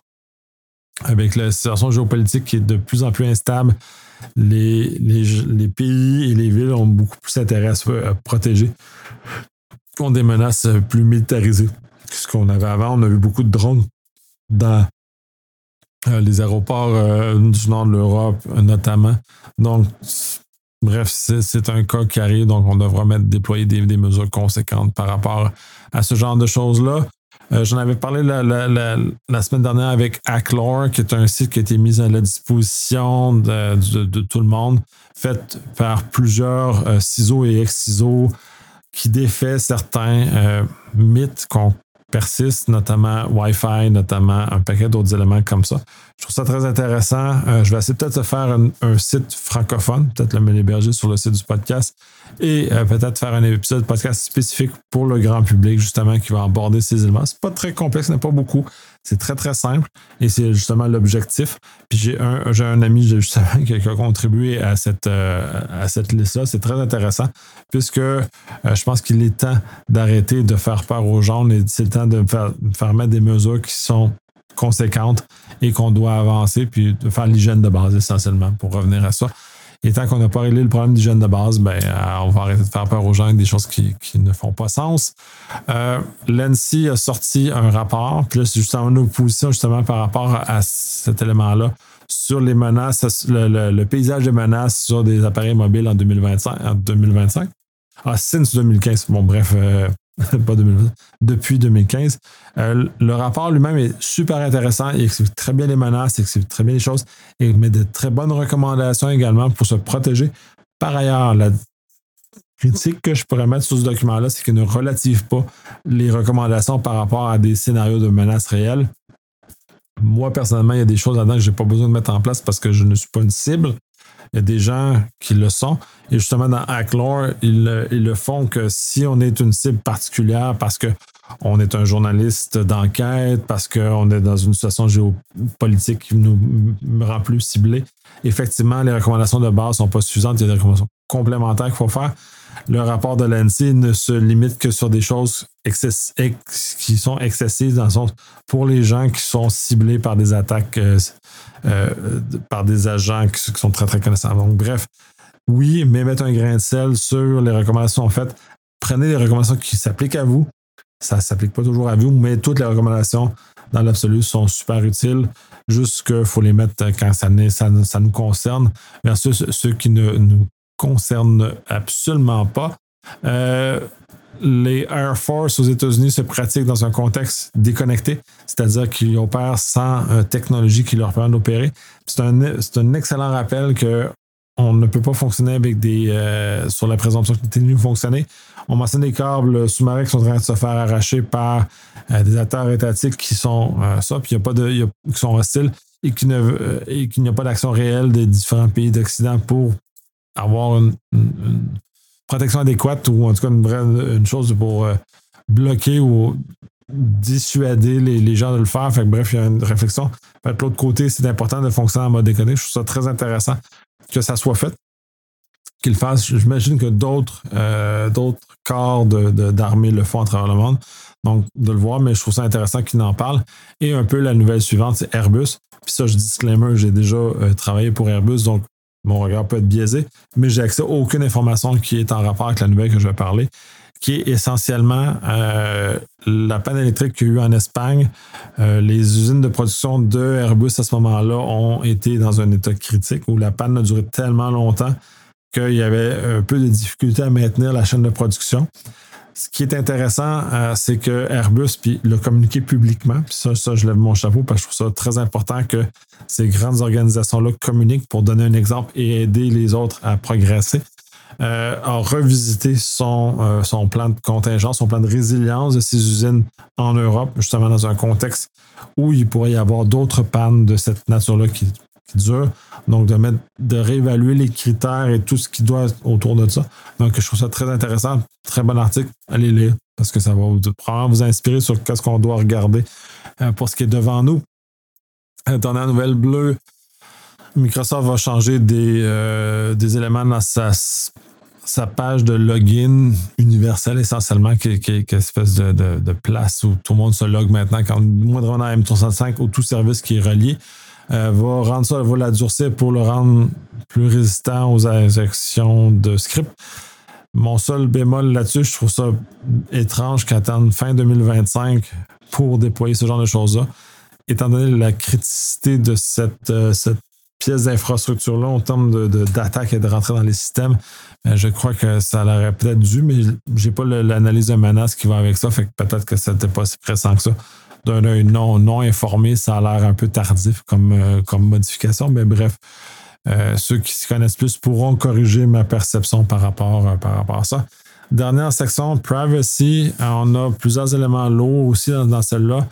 avec la situation géopolitique qui est de plus en plus instable, les, les, les pays et les villes ont beaucoup plus intérêt à se à protéger contre des menaces plus militarisées que ce qu'on avait avant. On a vu beaucoup de drones dans euh, les aéroports euh, du nord de l'Europe, notamment. Donc, bref, c'est, c'est un cas qui arrive, donc on devra mettre, déployer des, des mesures conséquentes par rapport à ce genre de choses-là. Euh, j'en avais parlé la, la, la, la semaine dernière avec Hacklore, qui est un site qui a été mis à la disposition de, de, de tout le monde, fait par plusieurs euh, ciseaux et ex-ciseaux qui défait certains euh, mythes qu'on persiste, notamment Wi-Fi, notamment un paquet d'autres éléments comme ça. Je trouve ça très intéressant. Euh, je vais essayer peut-être de faire un, un site francophone, peut-être le l'héberger sur le site du podcast et euh, peut-être faire un épisode podcast spécifique pour le grand public, justement, qui va aborder ces éléments. C'est pas très complexe, ce n'est pas beaucoup. C'est très, très simple et c'est justement l'objectif. Puis j'ai un, j'ai un ami justement qui a contribué à cette, euh, à cette liste-là. C'est très intéressant puisque euh, je pense qu'il est temps d'arrêter de faire peur aux gens et c'est le temps de faire, de faire mettre des mesures qui sont conséquentes et qu'on doit avancer puis de faire l'hygiène de base essentiellement pour revenir à ça. Et tant qu'on n'a pas réglé le problème d'hygiène de base, ben, euh, on va arrêter de faire peur aux gens avec des choses qui, qui ne font pas sens. Euh, L'A N S I a sorti un rapport, puis là, c'est justement une opposition justement par rapport à cet élément-là sur les menaces, le, le, le paysage des menaces sur des appareils mobiles en deux mille vingt-cinq. En deux mille vingt-cinq. Ah, since deux mille quinze. Bon, bref, euh, pas deux mille vingt, depuis deux mille quinze. Euh, le rapport lui-même est super intéressant. Il explique très bien les menaces, il explique très bien les choses et il met de très bonnes recommandations également pour se protéger. Par ailleurs, la critique que je pourrais mettre sur ce document-là, c'est qu'il ne relative pas les recommandations par rapport à des scénarios de menaces réelles. Moi, personnellement, il y a des choses là-dedans que je n'ai pas besoin de mettre en place parce que je ne suis pas une cible. Il y a des gens qui le sont. Et justement, dans Hacklore, ils, ils le font que si on est une cible particulière parce qu'on est un journaliste d'enquête, parce qu'on est dans une situation géopolitique qui nous rend plus ciblés, effectivement, les recommandations de base ne sont pas suffisantes. Il y a des recommandations complémentaires qu'il faut faire. Le rapport de l'A N S I ne se limite que sur des choses excess- ex- qui sont excessives dans le sens pour les gens qui sont ciblés par des attaques euh, euh, par des agents qui, qui sont très, très connaissants. Donc, bref, oui, mais mettez un grain de sel sur les recommandations faites. Prenez les recommandations qui s'appliquent à vous. Ça ne s'applique pas toujours à vous, mais toutes les recommandations, dans l'absolu, sont super utiles. Juste qu'il faut les mettre quand ça, ça, ça nous concerne, versus ceux qui ne nous concernent absolument pas. Euh, les Air Force aux États-Unis se pratiquent dans un contexte déconnecté, c'est-à-dire qu'ils opèrent sans euh, technologie qui leur permet d'opérer. C'est un, c'est un excellent rappel que on ne peut pas fonctionner avec des euh, sur la présomption qui continue de fonctionner. On mentionne des câbles sous-marins qui sont en train de se faire arracher par euh, des acteurs étatiques qui sont euh, ça, puis il y a pas de, y a, qui sont hostiles et qui ne euh, et qu'il n'y a pas d'action réelle des différents pays d'Occident pour avoir une, une, une protection adéquate ou en tout cas une, vraie, une chose pour euh, bloquer ou dissuader les, les gens de le faire. Fait que, bref, il y a une réflexion. De l'autre côté, c'est important de fonctionner en mode déconné. Je trouve ça très intéressant que ça soit fait, qu'ils fassent. J'imagine que d'autres, euh, d'autres corps de, de, d'armée le font à travers le monde. Donc, de le voir, mais je trouve ça intéressant qu'ils en parlent. Et un peu la nouvelle suivante, c'est Airbus. Puis ça, je disclaimer, j'ai déjà euh, travaillé pour Airbus, donc mon regard peut être biaisé, mais j'ai accès à aucune information qui est en rapport avec la nouvelle que je vais parler, qui est essentiellement euh, la panne électrique qu'il y a eu en Espagne. Euh, les usines de production de Airbus à ce moment-là ont été dans un état critique où la panne a duré tellement longtemps qu'il y avait un peu de difficulté à maintenir la chaîne de production. Ce qui est intéressant, euh, c'est que Airbus puis l'a communiqué publiquement. Puis ça, ça, je lève mon chapeau parce que je trouve ça très important que ces grandes organisations-là communiquent pour donner un exemple et aider les autres à progresser. Euh, a revisité son, euh, son plan de contingence, son plan de résilience de ces usines en Europe, justement dans un contexte où il pourrait y avoir d'autres pannes de cette nature-là qui, qui durent. Donc, de, mettre, de réévaluer les critères et tout ce qui doit être autour de ça. Donc, je trouve ça très intéressant. Très bon article. Allez lire parce que ça va vous, probablement vous inspirer sur ce qu'on doit regarder euh, pour ce qui est devant nous. Euh, dans la nouvelle bleue, Microsoft va changer des, euh, des éléments dans sa, sa page de login universelle essentiellement, qui, qui, qui est une espèce de, de, de place où tout le monde se log maintenant. Quand moindrement dans M trois cent soixante-cinq ou tout service qui est relié, euh, va rendre ça, va l'adoucir pour le rendre plus résistant aux injections de script. Mon seul bémol là-dessus, je trouve ça étrange qu'attendre fin deux mille vingt-cinq pour déployer ce genre de choses-là, étant donné la criticité de cette, euh, cette pièce d'infrastructure-là en termes de, de, d'attaque et de rentrer dans les systèmes. Euh, je crois que ça l'aurait peut-être dû, mais j'ai pas le, l'analyse de menace qui va avec ça, fait que peut-être que c'était pas si pressant que ça. D'un œil non, non informé, ça a l'air un peu tardif comme, euh, comme modification, mais bref, euh, ceux qui s'y connaissent plus pourront corriger ma perception par rapport, euh, par rapport à ça. Dernière section, privacy. On a plusieurs éléments lourds aussi dans, dans celle-là.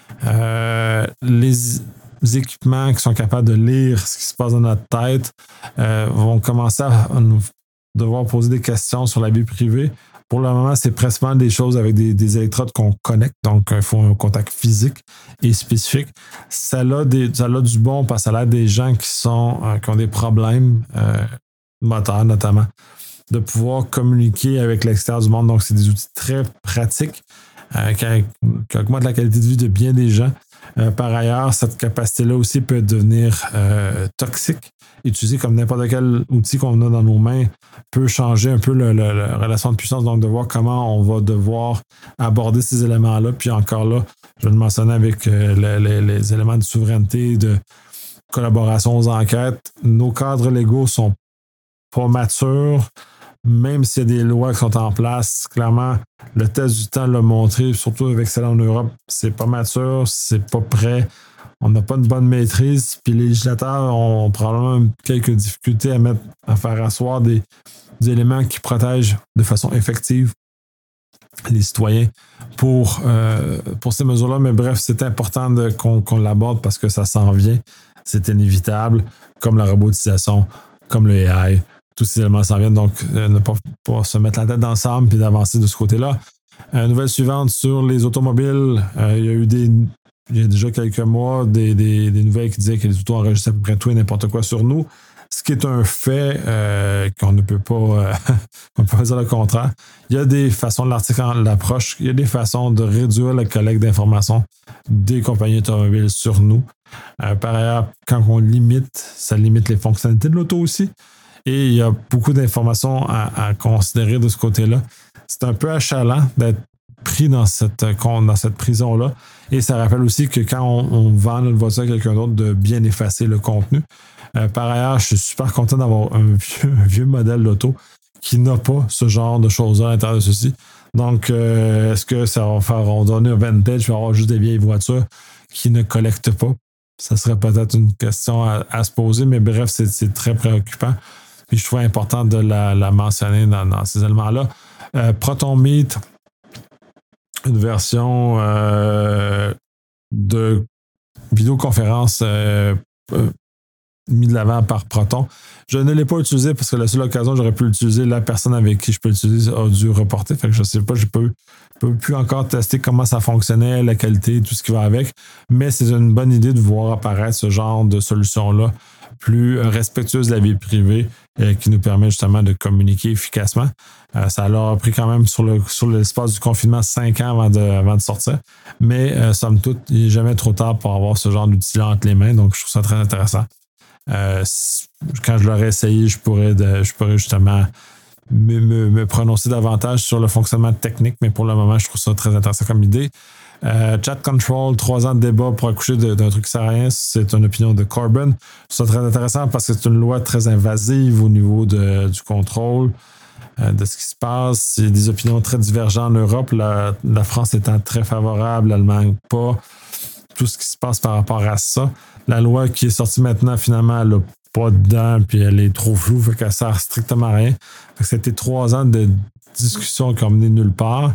Euh, les, les équipements qui sont capables de lire ce qui se passe dans notre tête euh, vont commencer à nous devoir poser des questions sur la vie privée. Pour le moment, c'est presque des choses avec des, des électrodes qu'on connecte, donc il faut un contact physique et spécifique. Ça a, des, ça a du bon parce que ça a des gens qui, sont, euh, qui ont des problèmes euh, moteurs notamment, de pouvoir communiquer avec l'extérieur du monde. Donc, c'est des outils très pratiques euh, qui, qui augmentent la qualité de vie de bien des gens. Euh, par ailleurs, cette capacité-là aussi peut devenir euh, toxique. Utilisé comme n'importe quel outil qu'on a dans nos mains peut changer un peu le, le, la relation de puissance, donc de voir comment on va devoir aborder ces éléments-là. Puis encore là, je vais le mentionner avec euh, les, les, les éléments de souveraineté, de collaboration aux enquêtes. Nos cadres légaux sont pas matures, même s'il y a des lois qui sont en place. Clairement, le test du temps l'a montré, surtout avec celle en Europe, c'est pas mature, c'est pas prêt. On n'a pas une bonne maîtrise, puis les législateurs ont probablement quelques difficultés à mettre, à faire asseoir des, des éléments qui protègent de façon effective les citoyens pour, euh, pour ces mesures-là. Mais bref, c'est important de, qu'on, qu'on l'aborde parce que ça s'en vient. C'est inévitable, comme la robotisation, comme le A I. Tous ces éléments s'en viennent, donc euh, ne pas, pas se mettre la tête dans le sable puis d'avancer de ce côté-là. Euh, nouvelle suivante sur les automobiles. Euh, il y a eu des... Il y a déjà quelques mois, des, des, des nouvelles qui disaient que les autos enregistraient à peu près tout et n'importe quoi sur nous. Ce qui est un fait euh, qu'on ne peut pas, euh, on peut pas dire le contraire. Il y a des façons, de l'article l'approche, il y a des façons de réduire la collecte d'informations des compagnies automobiles sur nous. Euh, par ailleurs, quand on limite, ça limite les fonctionnalités de l'auto aussi. Et il y a beaucoup d'informations à, à considérer de ce côté-là. C'est un peu achalant d'être pris dans cette, dans cette prison-là. Et ça rappelle aussi que quand on, on vend notre voiture à quelqu'un d'autre, de bien effacer le contenu. Euh, par ailleurs, je suis super content d'avoir un vieux, un vieux modèle d'auto qui n'a pas ce genre de choses-là à l'intérieur de ceci. Donc, euh, est-ce que ça va faire, on va donner un vintage, puis avoir juste des vieilles voitures qui ne collectent pas? Ça serait peut-être une question à, à se poser, mais bref, c'est, c'est très préoccupant. Puis je trouve important de la, la mentionner dans, dans ces éléments-là. Euh, ProtonMeet, une version euh, de vidéoconférence euh, euh, mise de l'avant par Proton. Je ne l'ai pas utilisé parce que la seule occasion où j'aurais pu l'utiliser, la personne avec qui je peux l'utiliser a dû reporter. Fait que je ne sais pas, je ne peux plus encore tester comment ça fonctionnait, la qualité, tout ce qui va avec. Mais c'est une bonne idée de voir apparaître ce genre de solution-là plus respectueuse de la vie privée euh, qui nous permet justement de communiquer efficacement. Euh, ça leur a pris quand même sur, le, sur l'espace du confinement cinq ans avant de, avant de sortir. Mais euh, somme toute, il n'est jamais trop tard pour avoir ce genre d'outil-là entre les mains. Donc, je trouve ça très intéressant. Euh, quand je l'aurais essayé, je pourrais, de, je pourrais justement me, me, me prononcer davantage sur le fonctionnement technique. Mais pour le moment, je trouve ça très intéressant comme idée. Euh, Chat Control, trois ans de débat pour accoucher de, d'un truc qui sert à rien, c'est une opinion de Corbyn. C'est très intéressant parce que c'est une loi très invasive au niveau de, du contrôle euh, de ce qui se passe. C'est des opinions très divergentes en Europe. La, la France étant très favorable, l'Allemagne pas. Tout ce qui se passe par rapport à ça. La loi qui est sortie maintenant, finalement, elle n'a pas dedans, puis elle est trop floue, fait qu'elle sert strictement à rien. Fait que c'était trois ans de discussion qui ont mené nulle part.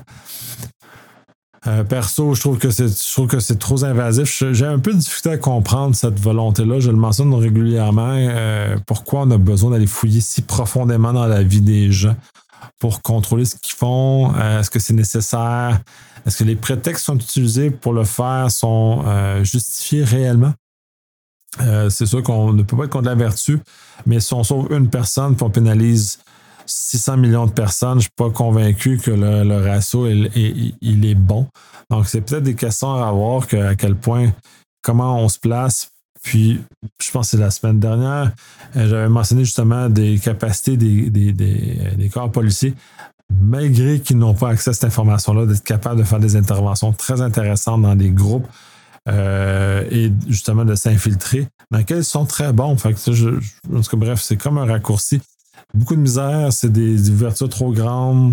Euh, perso, je trouve que c'est, je trouve que c'est trop invasif. J'ai un peu de difficulté à comprendre cette volonté-là. Je le mentionne régulièrement. Euh, pourquoi on a besoin d'aller fouiller si profondément dans la vie des gens pour contrôler ce qu'ils font? Euh, est-ce que c'est nécessaire? Est-ce que les prétextes qui sont utilisés pour le faire sont euh, justifiés réellement? Euh, c'est sûr qu'on ne peut pas être contre la vertu, mais si on sauve une personne et on pénalise six cents millions de personnes, je ne suis pas convaincu que le, le ratio il, il, il est bon. Donc, c'est peut-être des questions à avoir, que, à quel point, comment on se place. Puis, je pense que c'est la semaine dernière, j'avais mentionné justement des capacités des, des, des, des corps policiers, malgré qu'ils n'ont pas accès à cette information-là, d'être capables de faire des interventions très intéressantes dans des groupes. Euh, et justement de s'infiltrer, dans lesquels ils sont très bons. Fait que, je, je, en tout cas, bref, c'est comme un raccourci. Beaucoup de misère, c'est des, des ouvertures trop grandes.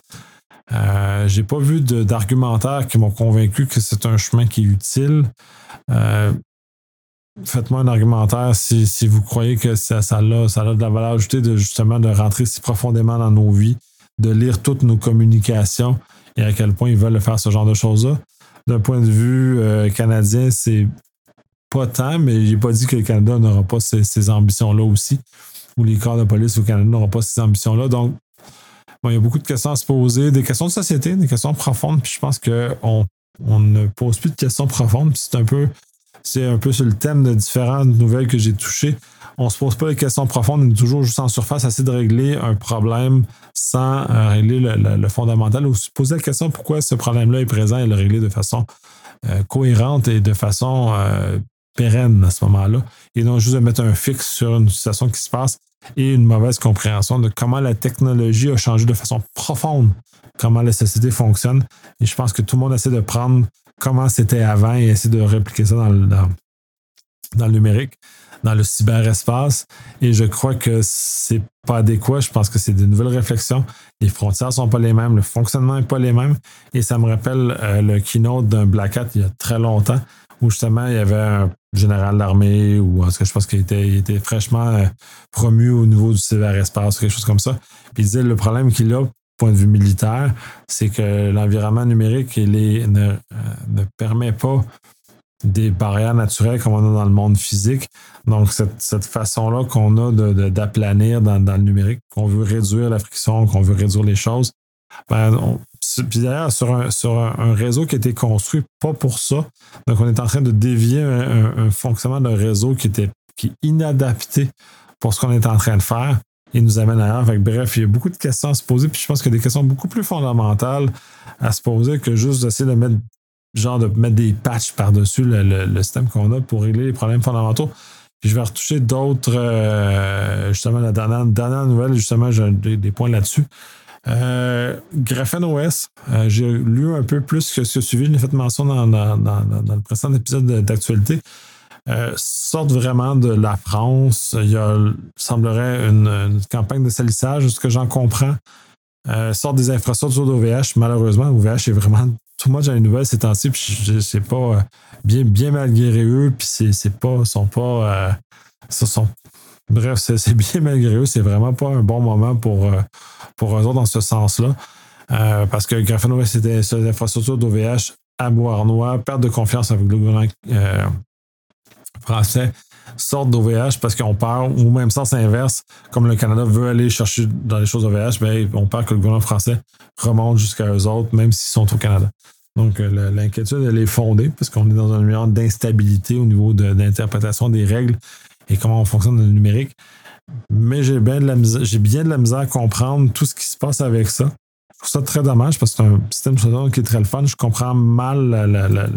Euh, j'ai pas vu de, d'argumentaires qui m'ont convaincu que c'est un chemin qui est utile. Euh, faites-moi un argumentaire si, si vous croyez que ça, ça, a, ça a de la valeur ajoutée de justement de rentrer si profondément dans nos vies, de lire toutes nos communications et à quel point ils veulent faire ce genre de choses-là. D'un point de vue euh, canadien, c'est pas tant, mais j'ai pas dit que le Canada n'aura pas ces, ces ambitions-là aussi, ou les corps de police au Canada n'auront pas ces ambitions-là. Donc, bon, il y a beaucoup de questions à se poser, des questions de société, des questions profondes, puis je pense qu'on on ne pose plus de questions profondes, puis c'est un peu, c'est un peu sur le thème de différentes nouvelles que j'ai touchées. On se pose pas des questions profondes, on est toujours juste en surface, essayer de régler un problème sans euh, régler le, le, le fondamental, ou se poser la question pourquoi ce problème-là est présent et le régler de façon euh, cohérente et de façon euh, pérenne à ce moment-là, et non juste de mettre un fixe sur une situation qui se passe et une mauvaise compréhension de comment la technologie a changé de façon profonde, comment la société fonctionne. Et je pense que tout le monde essaie de prendre comment c'était avant et essaie de répliquer ça dans le, dans, dans le numérique, dans le cyberespace. Et je crois que c'est pas adéquat. Je pense que c'est des nouvelles réflexions. Les frontières sont pas les mêmes, le fonctionnement n'est pas les mêmes. Et ça me rappelle euh, le keynote d'un Black Hat il y a très longtemps, où justement il y avait un général d'armée, ou en tout cas je pense qu'il était, il était fraîchement euh, promu au niveau du cyberespace ou quelque chose comme ça. Puis il disait le problème qu'il a, point de vue militaire, c'est que l'environnement numérique il est, ne, euh, ne permet pas des barrières naturelles comme on a dans le monde physique. Donc, cette, cette façon-là qu'on a de, de, d'aplanir dans, dans le numérique, qu'on veut réduire la friction, qu'on veut réduire les choses. Ben, on, puis d'ailleurs, sur, un, sur un, un réseau qui a été construit pas pour ça, donc on est en train de dévier un, un, un fonctionnement d'un réseau qui, était, qui est inadapté pour ce qu'on est en train de faire et nous amène ailleurs. Fait que, bref, il y a beaucoup de questions à se poser, puis je pense qu'il y a des questions beaucoup plus fondamentales à se poser que juste d'essayer de mettre genre de mettre des patchs par-dessus le, le, le système qu'on a pour régler les problèmes fondamentaux. Puis je vais retoucher d'autres, euh, justement, la dernière, dernière nouvelle, justement, j'ai des, des points là-dessus. Euh, GrapheneOS, euh, j'ai lu un peu plus que ce que suivi, j'ai fait mention dans, dans, dans, dans le précédent épisode d'actualité. Euh, sortent vraiment de la France. Il y a, semblerait, une, une campagne de salissage, ce que j'en comprends. Euh, sortent des infrastructures d'O V H. Malheureusement, O V H est vraiment tout much dans les nouvelles ces temps-ci, puis je, je sais pas, euh, bien, bien malgré eux, puis c'est, c'est pas, sont pas, euh, ce sont, bref, c'est, c'est bien malgré eux, c'est vraiment pas un bon moment pour, euh, pour eux autres dans ce sens-là, euh, parce que GrapheneOS c'était sur les infrastructures d'O V H à Beauharnois, perte de confiance avec le gouvernement euh, français, sortent d'O V H parce qu'on peur, ou même sens inverse, comme le Canada veut aller chercher dans les choses O V H, bien, on peur que le gouvernement français remonte jusqu'à eux autres, même s'ils sont au Canada. Donc, euh, l'inquiétude, elle est fondée, parce qu'on est dans un milieu d'instabilité au niveau de, d'interprétation des règles et comment on fonctionne dans le numérique. Mais j'ai bien de la misère, j'ai bien de la misère à comprendre tout ce qui se passe avec ça. Je trouve ça très dommage, parce que c'est un système qui est très le fun. Je comprends mal la, la, la, la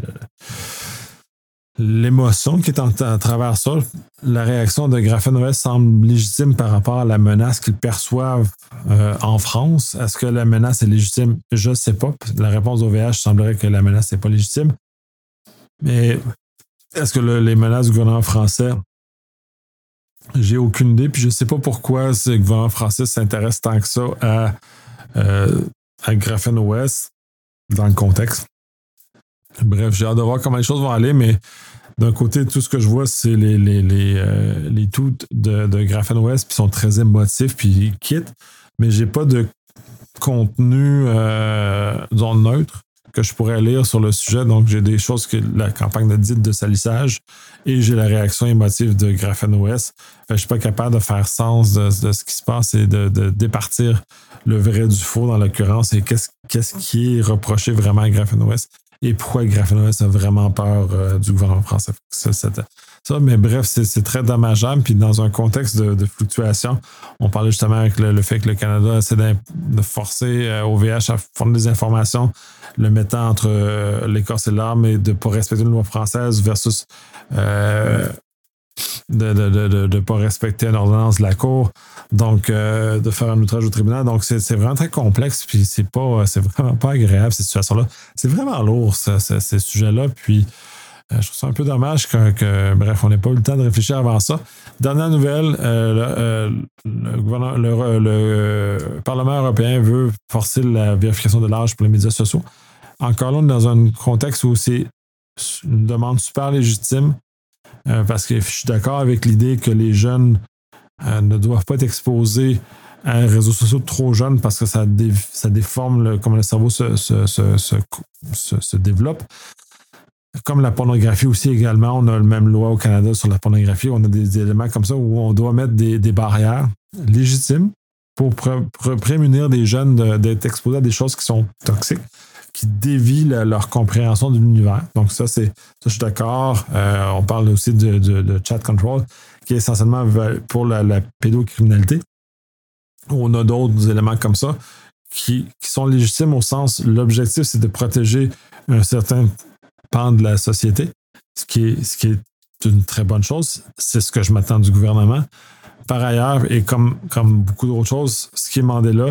l'émotion qui est en, à travers ça. La réaction de GrapheneOS semble légitime par rapport à la menace qu'ils perçoivent euh, en France. Est-ce que la menace est légitime? Je ne sais pas. La réponse d'O V H semblerait que la menace n'est pas légitime. Mais est-ce que le, les menaces du gouvernement français, j'ai aucune idée. Puis je ne sais pas pourquoi ce gouvernement français s'intéresse tant que ça à, euh, à GrapheneOS dans le contexte. Bref, j'ai hâte de voir comment les choses vont aller, mais d'un côté, tout ce que je vois, c'est les, les, les, euh, les tweets de, de GrapheneOS, puis sont très émotifs, puis ils quittent, mais j'ai pas de contenu euh, disons, neutre que je pourrais lire sur le sujet, donc j'ai des choses que la campagne de dite de salissage, et j'ai la réaction émotive de GrapheneOS. Fait, je suis pas capable de faire sens de, de ce qui se passe et de, de départir le vrai du faux dans l'occurrence, et qu'est-ce, qu'est-ce qui est reproché vraiment à GrapheneOS. Et pourquoi GrapheneOS a vraiment peur euh, du gouvernement français. Ça, cette, ça, mais bref, c'est, c'est très dommageable. Puis dans un contexte de, de fluctuation, on parlait justement avec le, le fait que le Canada essaie de forcer euh, O V H à fournir des informations, le mettant entre euh, l'écorce et l'arbre, et de ne pas respecter une loi française versus euh, de ne de, de, de pas respecter une ordonnance de la Cour, donc euh, de faire un outrage au tribunal. Donc c'est, c'est vraiment très complexe, puis c'est pas c'est vraiment pas agréable, ces situations-là. C'est vraiment lourd, ça, ça, ces sujets-là, puis euh, je trouve ça un peu dommage que, que bref, on n'ait pas eu le temps de réfléchir avant ça. Dernière nouvelle, euh, le, euh, le, gouvernement, le, le euh, Parlement européen veut forcer la vérification de l'âge pour les médias sociaux. Encore là, on est dans un contexte où c'est une demande super légitime, euh, parce que je suis d'accord avec l'idée que les jeunes euh, ne doivent pas être exposés à un réseau social trop jeune, parce que ça, dé, ça déforme le, comment le cerveau se, se, se, se, se, se développe. Comme la pornographie aussi également, on a la même loi au Canada sur la pornographie. On a des, des éléments comme ça où on doit mettre des, des barrières légitimes pour, pré, pour prémunir des jeunes de, d'être exposés à des choses qui sont toxiques, qui dévient la, leur compréhension de l'univers. Donc ça, c'est ça, je suis d'accord. Euh, on parle aussi de, de, de chat control, qui est essentiellement pour la, la pédocriminalité. On a d'autres éléments comme ça qui, qui sont légitimes au sens, l'objectif, c'est de protéger un certain pan de la société, ce qui est, ce qui est une très bonne chose. C'est ce que je m'attends du gouvernement. Par ailleurs, et comme, comme beaucoup d'autres choses, ce qui est demandé là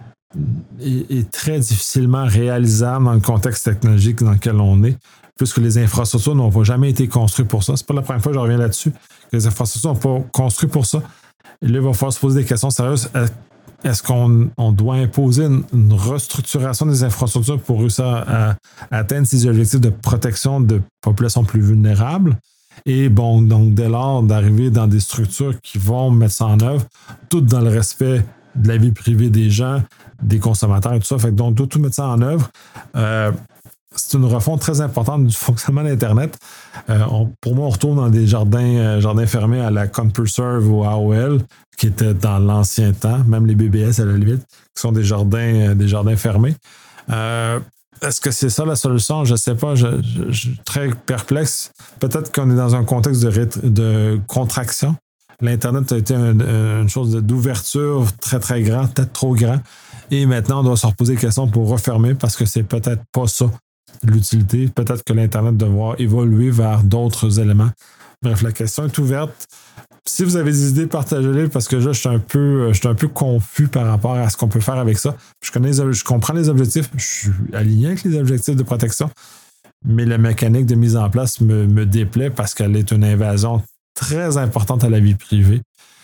est, est très difficilement réalisable dans le contexte technologique dans lequel on est, puisque les infrastructures n'ont jamais été construites pour ça. C'est pas la première fois que je reviens là-dessus, que les infrastructures n'ont pas construit pour ça. Et là, il va falloir se poser des questions sérieuses. Est-ce qu'on on doit imposer une, une restructuration des infrastructures pour réussir à, à atteindre ces objectifs de protection de populations plus vulnérables? Et bon, donc dès lors, d'arriver dans des structures qui vont mettre ça en œuvre, tout dans le respect de la vie privée des gens, des consommateurs et tout ça. Fait que donc, tout, tout mettre ça en œuvre. Euh, c'est une refonte très importante du fonctionnement d'Internet. Euh, on, pour moi, on retourne dans des jardins, euh, jardins fermés à la CompuServe ou A O L, qui étaient dans l'ancien temps, même les B B S à la limite, qui sont des jardins, euh, des jardins fermés. Euh, est-ce que c'est ça la solution? Je ne sais pas. Je, je, je suis très perplexe. Peut-être qu'on est dans un contexte de, ré- de contraction. L'Internet a été un, une chose d'ouverture très, très grand, peut-être trop grand. Et maintenant, on doit se reposer des questions pour refermer, parce que c'est peut-être pas ça l'utilité. Peut-être que l'Internet doit évoluer vers d'autres éléments. Bref, la question est ouverte. Si vous avez des idées, partagez-les, parce que là, je suis un peu, je suis un peu confus par rapport à ce qu'on peut faire avec ça. Je connais les, je comprends les objectifs, je suis aligné avec les objectifs de protection, mais la mécanique de mise en place me, me déplaît, parce qu'elle est une invasion très importante à la vie privée.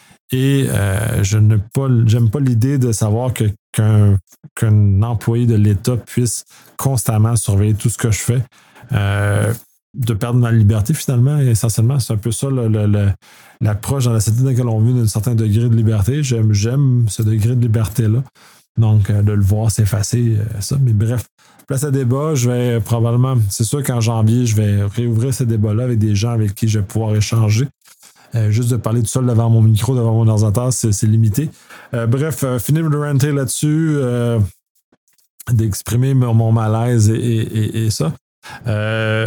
Et euh, je n'aime pas, j'aime pas l'idée de savoir que, qu'un, qu'un employé de l'État puisse constamment surveiller tout ce que je fais. Euh, de perdre ma liberté, finalement, et essentiellement, c'est un peu ça le, le, le, l'approche dans la société dans laquelle on vit d'un certain degré de liberté. J'aime, j'aime ce degré de liberté-là. Donc, euh, de le voir s'effacer, euh, ça. Mais bref, place à débat, je vais probablement, c'est sûr qu'en janvier, je vais réouvrir ce débat-là avec des gens avec qui je vais pouvoir échanger. Euh, juste de parler tout seul devant mon micro, devant mon ordinateur, c'est, c'est limité. Euh, bref, euh, finir de renter là-dessus, euh, d'exprimer mon, mon malaise et, et, et, et ça. Euh,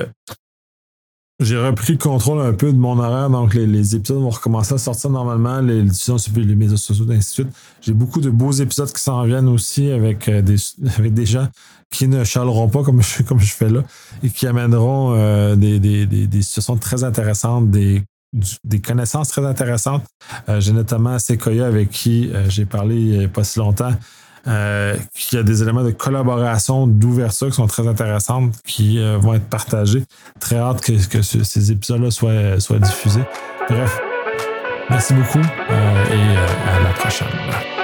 j'ai repris le contrôle un peu de mon horaire, donc les, les épisodes vont recommencer à sortir normalement, les diffusions sur les médias sociaux, et ainsi de suite. J'ai beaucoup de beaux épisodes qui s'en viennent aussi avec, euh, des, avec des gens qui ne chialeront pas comme je, comme je fais là, et qui amèneront euh, des, des, des, des situations très intéressantes, des des connaissances très intéressantes. Euh, j'ai notamment Sequoia, avec qui euh, j'ai parlé il n'y a pas si longtemps, euh, qui a des éléments de collaboration, d'ouverture qui sont très intéressantes, qui euh, vont être partagés. Très hâte que, que ce, ces épisodes-là soient, soient diffusés. Bref, merci beaucoup euh, et euh, à la prochaine.